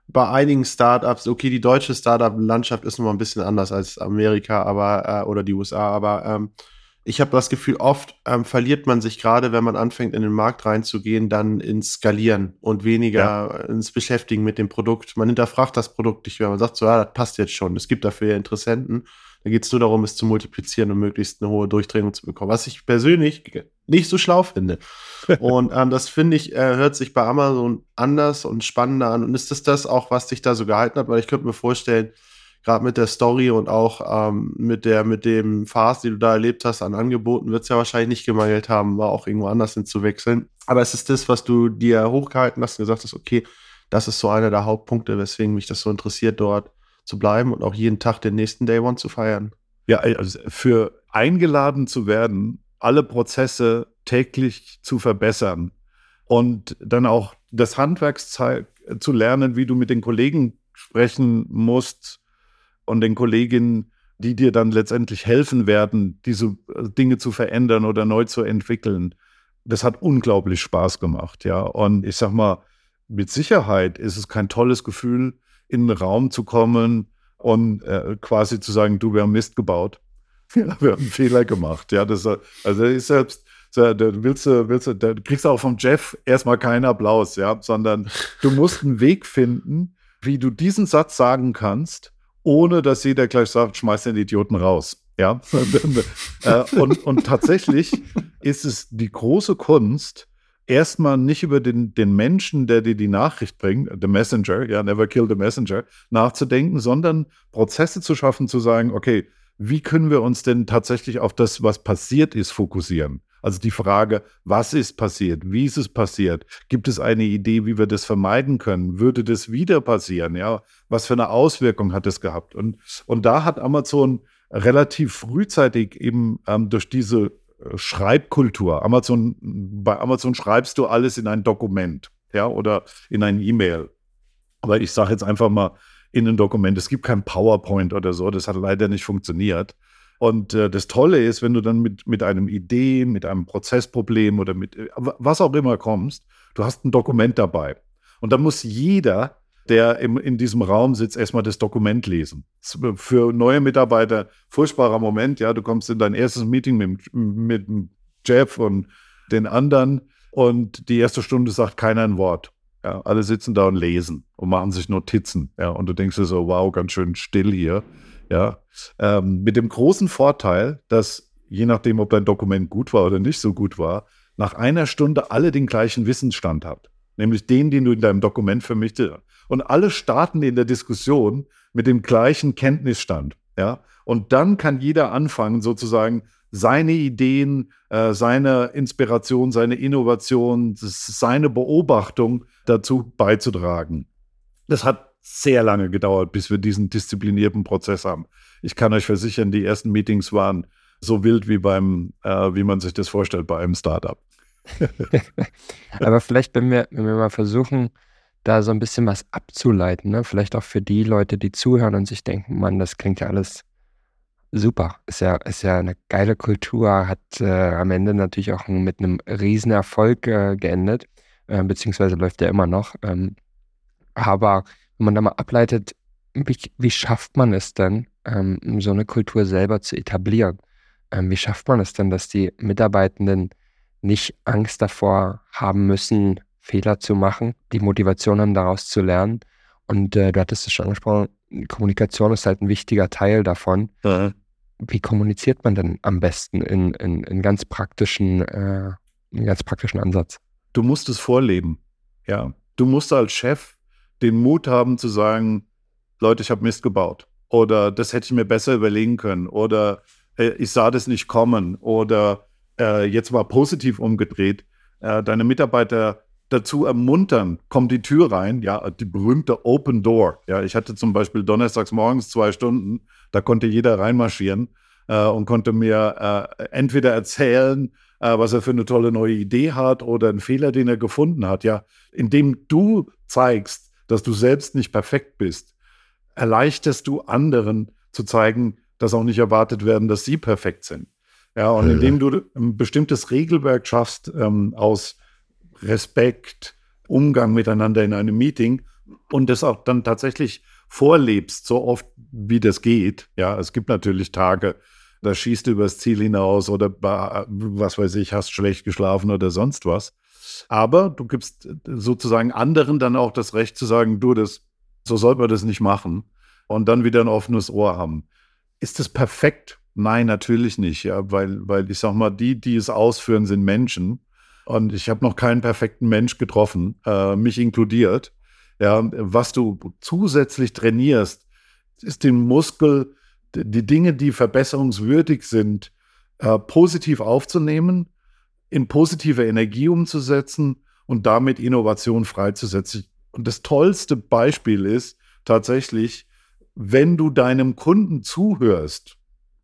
bei einigen Startups, okay, die deutsche Startup-Landschaft ist nochmal ein bisschen anders als Amerika, aber oder die USA, aber ich habe das Gefühl, oft verliert man sich gerade, wenn man anfängt, in den Markt reinzugehen, dann ins Skalieren und weniger ins Beschäftigen mit dem Produkt. Man hinterfragt das Produkt nicht mehr. Man sagt so, ja, das passt jetzt schon. Es gibt dafür Interessenten. Da geht es nur darum, es zu multiplizieren und möglichst eine hohe Durchdringung zu bekommen. Was ich persönlich nicht so schlau finde. Und das finde ich, hört sich bei Amazon anders und spannender an. Und ist das auch, was dich da so gehalten hat? Weil ich könnte mir vorstellen, gerade mit der Story und auch mit dem Phase, die du da erlebt hast an Angeboten, wird es ja wahrscheinlich nicht gemangelt haben, mal auch irgendwo anders hinzuwechseln. Aber es ist das, was du dir hochgehalten hast und gesagt hast, okay, das ist so einer der Hauptpunkte, weswegen mich das so interessiert, dort zu bleiben und auch jeden Tag den nächsten Day One zu feiern. Ja, also für eingeladen zu werden, alle Prozesse täglich zu verbessern und dann auch das Handwerkszeug zu lernen, wie du mit den Kollegen sprechen musst und den Kolleginnen, die dir dann letztendlich helfen werden, diese Dinge zu verändern oder neu zu entwickeln. Das hat unglaublich Spaß gemacht, ja. Und ich sag mal, mit Sicherheit ist es kein tolles Gefühl, in einen Raum zu kommen und quasi zu sagen, du, wir haben Mist gebaut. Ja, wir haben einen Fehler gemacht. Ja, also ist selbst, da kriegst du auch vom Jeff erstmal keinen Applaus, ja, sondern du musst einen Weg finden, wie du diesen Satz sagen kannst, ohne dass jeder gleich sagt, schmeiß den Idioten raus. Ja, und tatsächlich ist es die große Kunst, erstmal nicht über den Menschen, der dir die Nachricht bringt, the messenger, ja, never kill the messenger, nachzudenken, sondern Prozesse zu schaffen, zu sagen, okay, wie können wir uns denn tatsächlich auf das, was passiert ist, fokussieren? Also die Frage, was ist passiert? Wie ist es passiert? Gibt es eine Idee, wie wir das vermeiden können? Würde das wieder passieren? Ja, was für eine Auswirkung hat es gehabt? Und da hat Amazon relativ frühzeitig eben durch diese Schreibkultur. Bei Amazon schreibst du alles in ein Dokument, ja, oder in ein E-Mail. Aber ich sage jetzt einfach mal in ein Dokument. Es gibt kein PowerPoint oder so. Das hat leider nicht funktioniert. Und das Tolle ist, wenn du dann mit einem Idee, mit einem Prozessproblem oder mit was auch immer kommst, du hast ein Dokument dabei. Und dann muss jeder, der in diesem Raum sitzt, erstmal das Dokument lesen. Das ist für neue Mitarbeiter furchtbarer Moment. Ja, du kommst in dein erstes Meeting mit Jeff und den anderen und die erste Stunde sagt keiner ein Wort. Ja, alle sitzen da und lesen und machen sich Notizen. Ja, und du denkst dir so, wow, ganz schön still hier. Ja, mit dem großen Vorteil, dass je nachdem, ob dein Dokument gut war oder nicht so gut war, nach einer Stunde alle den gleichen Wissensstand habt. Nämlich den du in deinem Dokument vermittelt hast. Und alle starten in der Diskussion mit dem gleichen Kenntnisstand. Ja? Und dann kann jeder anfangen, sozusagen seine Ideen, seine Inspiration, seine Innovation, seine Beobachtung dazu beizutragen. Das hat sehr lange gedauert, bis wir diesen disziplinierten Prozess haben. Ich kann euch versichern, die ersten Meetings waren so wild wie wie man sich das vorstellt bei einem Startup. Aber vielleicht, wenn wir mal versuchen, da so ein bisschen was abzuleiten, ne? Vielleicht auch für die Leute, die zuhören und sich denken, Mann, das klingt ja alles super. Ist ja eine geile Kultur, hat am Ende natürlich auch mit einem riesen Erfolg geendet, beziehungsweise läuft ja immer noch. Aber wenn man da mal ableitet, wie schafft man es denn, so eine Kultur selber zu etablieren? Wie schafft man es denn, dass die Mitarbeitenden nicht Angst davor haben müssen, Fehler zu machen, die Motivation haben, daraus zu lernen? Und du hattest es schon angesprochen, Kommunikation ist halt ein wichtiger Teil davon. Ja. Wie kommuniziert man denn am besten in ganz praktischen Ansatz? Du musst es vorleben. Ja. Du musst als Chef den Mut haben zu sagen, Leute, ich habe Mist gebaut. Oder das hätte ich mir besser überlegen können. Oder ich sah das nicht kommen. Oder jetzt mal positiv umgedreht, deine Mitarbeiter dazu ermuntern, kommt die Tür rein, ja, die berühmte Open Door. Ja, ich hatte zum Beispiel donnerstags morgens 2 Stunden, da konnte jeder reinmarschieren und konnte mir entweder erzählen, was er für eine tolle neue Idee hat oder einen Fehler, den er gefunden hat. Ja, indem du zeigst, dass du selbst nicht perfekt bist, erleichterst du anderen zu zeigen, dass auch nicht erwartet werden, dass sie perfekt sind. Ja, und indem du ein bestimmtes Regelwerk schaffst aus Respekt, Umgang miteinander in einem Meeting, und das auch dann tatsächlich vorlebst, so oft wie das geht. Ja, es gibt natürlich Tage, da schießt du übers Ziel hinaus oder was weiß ich, hast schlecht geschlafen oder sonst was. Aber du gibst sozusagen anderen dann auch das Recht zu sagen, so sollte man das nicht machen und dann wieder ein offenes Ohr haben. Ist das perfekt? Nein, natürlich nicht, ja, weil ich sag mal, die es ausführen, sind Menschen und ich habe noch keinen perfekten Mensch getroffen, mich inkludiert. Ja, was du zusätzlich trainierst, ist den Muskel, die Dinge, die verbesserungswürdig sind, positiv aufzunehmen, in positive Energie umzusetzen und damit Innovation freizusetzen. Und das tollste Beispiel ist tatsächlich, wenn du deinem Kunden zuhörst,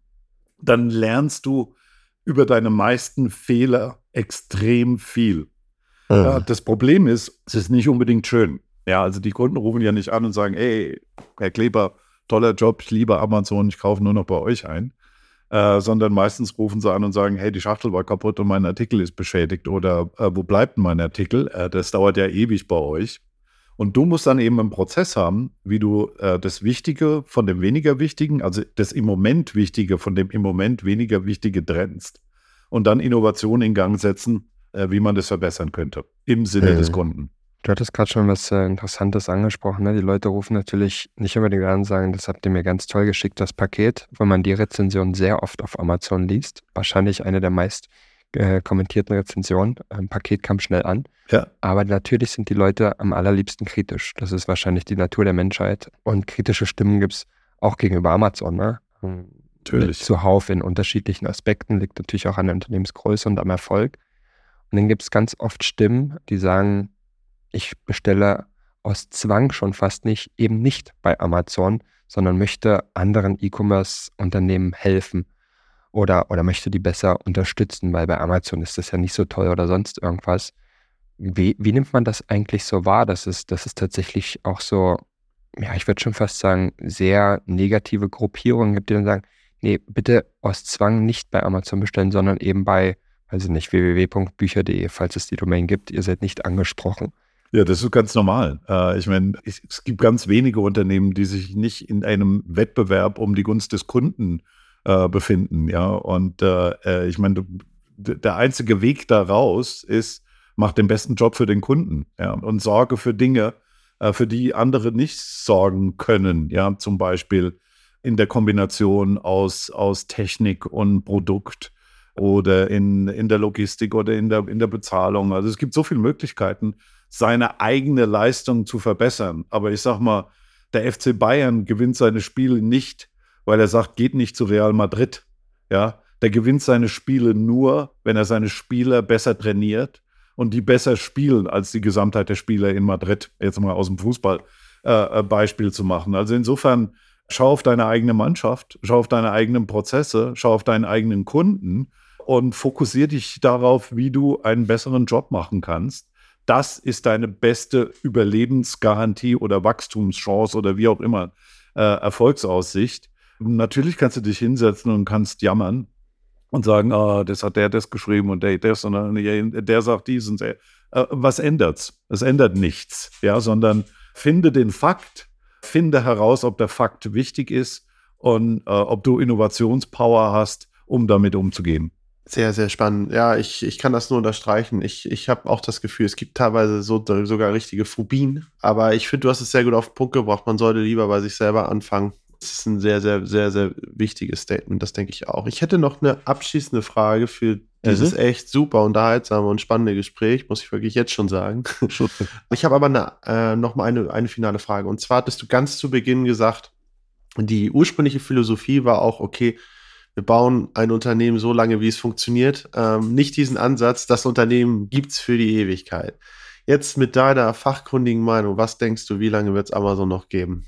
dann lernst du über deine meisten Fehler extrem viel. Ja, das Problem ist, es ist nicht unbedingt schön. Ja, also die Kunden rufen ja nicht an und sagen, hey, Herr Kleber, toller Job, ich liebe Amazon, ich kaufe nur noch bei euch ein. Sondern meistens rufen sie an und sagen, hey, die Schachtel war kaputt und mein Artikel ist beschädigt oder wo bleibt denn mein Artikel? Das dauert ja ewig bei euch. Und du musst dann eben einen Prozess haben, wie du das Wichtige von dem weniger Wichtigen, also das im Moment Wichtige von dem im Moment weniger Wichtige trennst und dann Innovation in Gang setzen, wie man das verbessern könnte im Sinne des Kunden. Du hattest gerade schon was Interessantes angesprochen, ne? Die Leute rufen natürlich nicht unbedingt an und sagen, das habt ihr mir ganz toll geschickt, das Paket, weil man die Rezension sehr oft auf Amazon liest. Wahrscheinlich eine der meist kommentierten Rezensionen. Ein Paket kam schnell an. Ja. Aber natürlich sind die Leute am allerliebsten kritisch. Das ist wahrscheinlich die Natur der Menschheit. Und kritische Stimmen gibt es auch gegenüber Amazon, ne? Natürlich. Zuhauf in unterschiedlichen Aspekten, liegt natürlich auch an der Unternehmensgröße und am Erfolg. Und dann gibt es ganz oft Stimmen, die sagen, ich bestelle aus Zwang schon fast eben nicht bei Amazon, sondern möchte anderen E-Commerce-Unternehmen helfen oder möchte die besser unterstützen, weil bei Amazon ist das ja nicht so toll oder sonst irgendwas. Wie nimmt man das eigentlich so wahr, dass es tatsächlich auch so, ja, ich würde schon fast sagen, sehr negative Gruppierungen gibt, die dann sagen, nee, bitte aus Zwang nicht bei Amazon bestellen, sondern eben bei, weiß ich nicht, www.bücher.de, falls es die Domain gibt, ihr seid nicht angesprochen. Ja, das ist ganz normal. Ich meine, es gibt ganz wenige Unternehmen, die sich nicht in einem Wettbewerb um die Gunst des Kunden befinden. Ja, und ich meine, der einzige Weg daraus ist, mach den besten Job für den Kunden, ja, und sorge für Dinge, für die andere nicht sorgen können. Ja, zum Beispiel in der Kombination aus Technik und Produkt oder in der Logistik oder in der Bezahlung. Also es gibt so viele Möglichkeiten, seine eigene Leistung zu verbessern. Aber ich sag mal, der FC Bayern gewinnt seine Spiele nicht, weil er sagt, geht nicht zu Real Madrid. Ja, der gewinnt seine Spiele nur, wenn er seine Spieler besser trainiert und die besser spielen als die Gesamtheit der Spieler in Madrid. Jetzt mal aus dem Fußball Beispiel zu machen. Also insofern, schau auf deine eigene Mannschaft, schau auf deine eigenen Prozesse, schau auf deinen eigenen Kunden und fokussiere dich darauf, wie du einen besseren Job machen kannst. Das ist deine beste Überlebensgarantie oder Wachstumschance oder wie auch immer, Erfolgsaussicht. Natürlich kannst du dich hinsetzen und kannst jammern und sagen, das hat der das geschrieben und der das und der sagt dies und der. Was ändert's? Es ändert nichts, ja, sondern finde den Fakt, finde heraus, ob der Fakt wichtig ist und ob du Innovationspower hast, um damit umzugehen. Sehr, sehr spannend. Ja, ich kann das nur unterstreichen. Ich habe auch das Gefühl, es gibt teilweise sogar richtige Phobien. Aber ich finde, du hast es sehr gut auf den Punkt gebracht. Man sollte lieber bei sich selber anfangen. Das ist ein sehr, sehr, sehr, sehr wichtiges Statement. Das denke ich auch. Ich hätte noch eine abschließende Frage für dieses echt super unterhaltsame und spannende Gespräch, muss ich wirklich jetzt schon sagen. Ich habe aber noch mal eine finale Frage. Und zwar hattest du ganz zu Beginn gesagt, die ursprüngliche Philosophie war auch, okay, wir bauen ein Unternehmen so lange, wie es funktioniert. Nicht diesen Ansatz, das Unternehmen gibt es für die Ewigkeit. Jetzt mit deiner fachkundigen Meinung, was denkst du, wie lange wird es Amazon noch geben?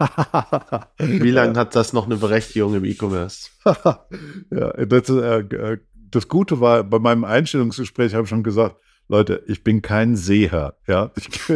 Wie lange hat das noch eine Berechtigung im E-Commerce? Ja, das Gute war, bei meinem Einstellungsgespräch habe ich schon gesagt, Leute, ich bin kein Seher, ja.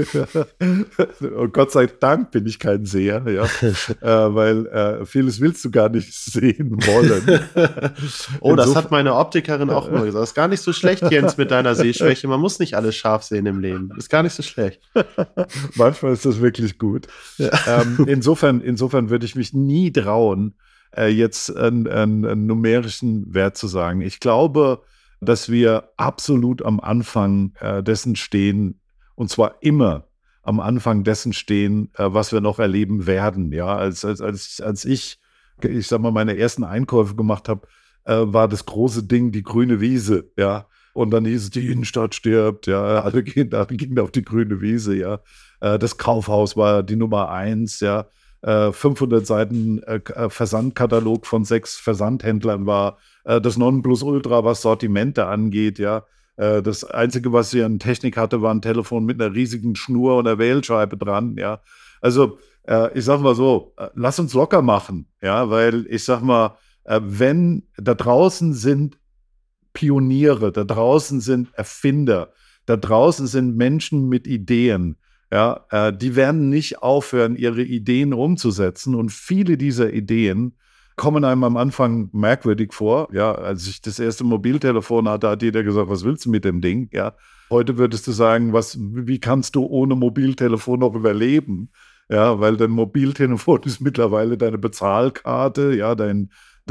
Und Gott sei Dank bin ich kein Seher, ja. Weil vieles willst du gar nicht sehen wollen. Das hat meine Optikerin auch immer gesagt. Das ist gar nicht so schlecht, Jens, mit deiner Sehschwäche. Man muss nicht alles scharf sehen im Leben. Ist gar nicht so schlecht. Manchmal ist das wirklich gut. Ja. Insofern würde ich mich nie trauen, jetzt einen numerischen Wert zu sagen. Ich glaube, dass wir absolut am Anfang dessen stehen, und zwar immer am Anfang dessen stehen, was wir noch erleben werden. Ja, als ich sag mal, meine ersten Einkäufe gemacht habe, war das große Ding die grüne Wiese. Ja, und dann hieß es, die Innenstadt stirbt. Ja, alle gingen auf die grüne Wiese. Ja, das Kaufhaus war die Nummer 1. Ja, 500 Seiten Versandkatalog von 6 Versandhändlern war das Nonplusultra, was Sortimente angeht, ja. Das Einzige, was sie an Technik hatte, war ein Telefon mit einer riesigen Schnur und einer Wählscheibe dran, ja. Also, ich sag mal so, lass uns locker machen, ja, weil ich sag mal, wenn da draußen sind Pioniere, da draußen sind Erfinder, da draußen sind Menschen mit Ideen, ja, die werden nicht aufhören, ihre Ideen umzusetzen, und viele dieser Ideen kommen einem am Anfang merkwürdig vor. Ja, als ich das erste Mobiltelefon hatte, hat jeder gesagt, was willst du mit dem Ding? Ja, heute würdest du sagen, wie kannst du ohne Mobiltelefon noch überleben? Ja, weil dein Mobiltelefon ist mittlerweile deine Bezahlkarte, ja, dein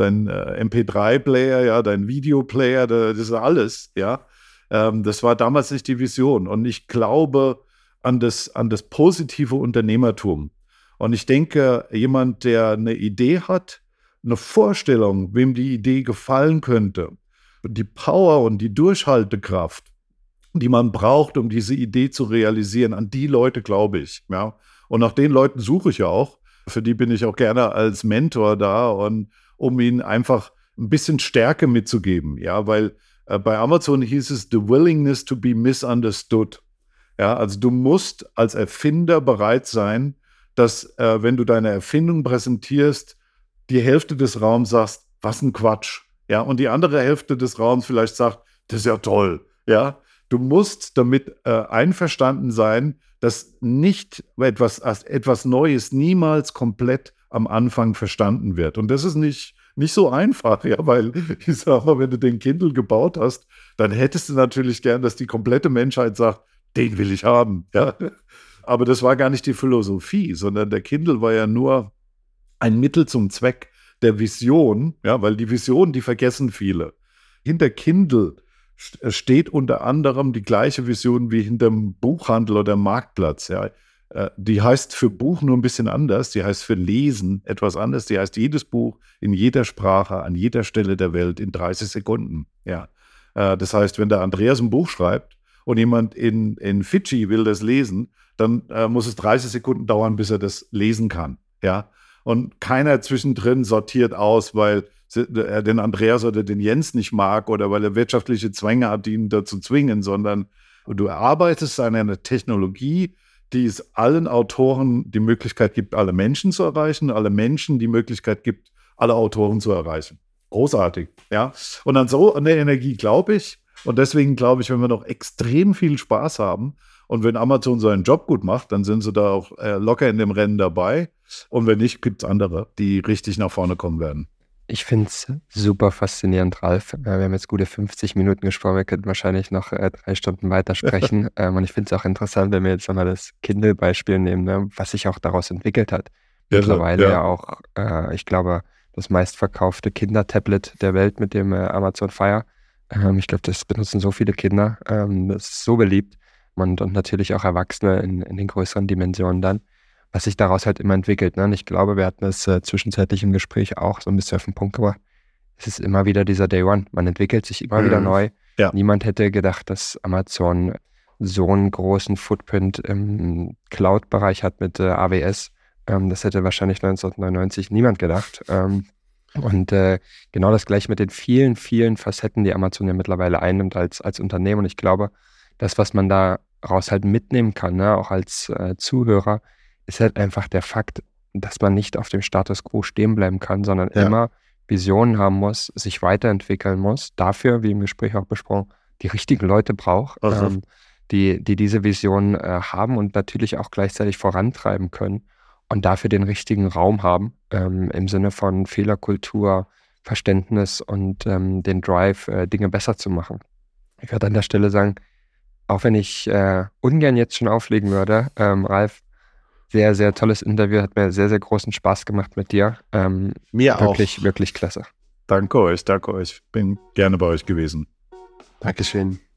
MP3-Player, ja, dein Videoplayer, das ist alles, ja. Das war damals nicht die Vision, und ich glaube an das positive Unternehmertum. Und ich denke, jemand, der eine Idee hat, eine Vorstellung, wem die Idee gefallen könnte, die Power und die Durchhaltekraft, die man braucht, um diese Idee zu realisieren, an die Leute glaube ich. Ja? Und nach den Leuten suche ich ja auch. Für die bin ich auch gerne als Mentor da, und um ihnen einfach ein bisschen Stärke mitzugeben. Ja? Weil bei Amazon hieß es, the willingness to be misunderstood. Ja? Also du musst als Erfinder bereit sein, dass wenn du deine Erfindung präsentierst, die Hälfte des Raums sagst, was ein Quatsch. Ja, und die andere Hälfte des Raums vielleicht sagt, das ist ja toll. Ja, du musst damit einverstanden sein, dass nicht etwas Neues niemals komplett am Anfang verstanden wird. Und das ist nicht so einfach, ja, weil ich sag mal, wenn du den Kindle gebaut hast, dann hättest du natürlich gern, dass die komplette Menschheit sagt, den will ich haben. Ja, aber das war gar nicht die Philosophie, sondern der Kindle war ja nur ein Mittel zum Zweck der Vision, ja, weil die Vision, die vergessen viele. Hinter Kindle steht unter anderem die gleiche Vision wie hinter dem Buchhandel oder Marktplatz. Ja. Die heißt für Buch nur ein bisschen anders, die heißt für Lesen etwas anders, die heißt jedes Buch in jeder Sprache, an jeder Stelle der Welt in 30 Sekunden. Ja. Das heißt, wenn der Andreas ein Buch schreibt und jemand in Fidschi will das lesen, dann muss es 30 Sekunden dauern, bis er das lesen kann. Ja. Und keiner zwischendrin sortiert aus, weil er den Andreas oder den Jens nicht mag oder weil er wirtschaftliche Zwänge hat, die ihn dazu zwingen, sondern du erarbeitest an einer Technologie, die es allen Autoren die Möglichkeit gibt, alle Menschen zu erreichen, alle Menschen die Möglichkeit gibt, alle Autoren zu erreichen. Großartig, ja. Und an so eine Energie glaube ich. Und deswegen glaube ich, wenn wir noch extrem viel Spaß haben und wenn Amazon seinen Job gut macht, dann sind sie da auch locker in dem Rennen dabei. Und wenn nicht, gibt es andere, die richtig nach vorne kommen werden. Ich finde es super faszinierend, Ralf. Wir haben jetzt gute 50 Minuten gesprochen, wir könnten wahrscheinlich noch 3 Stunden weitersprechen. Und ich finde es auch interessant, wenn wir jetzt einmal das Kindle-Beispiel nehmen, ne, was sich auch daraus entwickelt hat. Mittlerweile ja auch, ich glaube, das meistverkaufte Kindertablet der Welt mit dem Amazon Fire. Ich glaube, das benutzen so viele Kinder. Das ist so beliebt. Und natürlich auch Erwachsene in den größeren Dimensionen dann, was sich daraus halt immer entwickelt. Ne? Und ich glaube, wir hatten es zwischenzeitlich im Gespräch auch so ein bisschen auf den Punkt gebracht. Es ist immer wieder dieser Day One. Man entwickelt sich immer wieder neu. Ja. Niemand hätte gedacht, dass Amazon so einen großen Footprint im Cloud-Bereich hat mit AWS. Das hätte wahrscheinlich 1999 niemand gedacht. Und genau das gleiche mit den vielen, vielen Facetten, die Amazon ja mittlerweile einnimmt als Unternehmen. Und ich glaube, das, was man daraus halt mitnehmen kann, ne, auch als Zuhörer, ist halt einfach der Fakt, dass man nicht auf dem Status quo stehen bleiben kann, sondern immer Visionen haben muss, sich weiterentwickeln muss. Dafür, wie im Gespräch auch besprochen, die richtigen Leute braucht, die diese Vision haben und natürlich auch gleichzeitig vorantreiben können und dafür den richtigen Raum haben, im Sinne von Fehlerkultur, Verständnis und den Drive, Dinge besser zu machen. Ich würde an der Stelle sagen, auch wenn ich ungern jetzt schon auflegen würde, Ralf, sehr, sehr tolles Interview, hat mir sehr, sehr großen Spaß gemacht mit dir. Mir wirklich, auch. Wirklich klasse. Danke euch. Bin gerne bei euch gewesen. Dankeschön.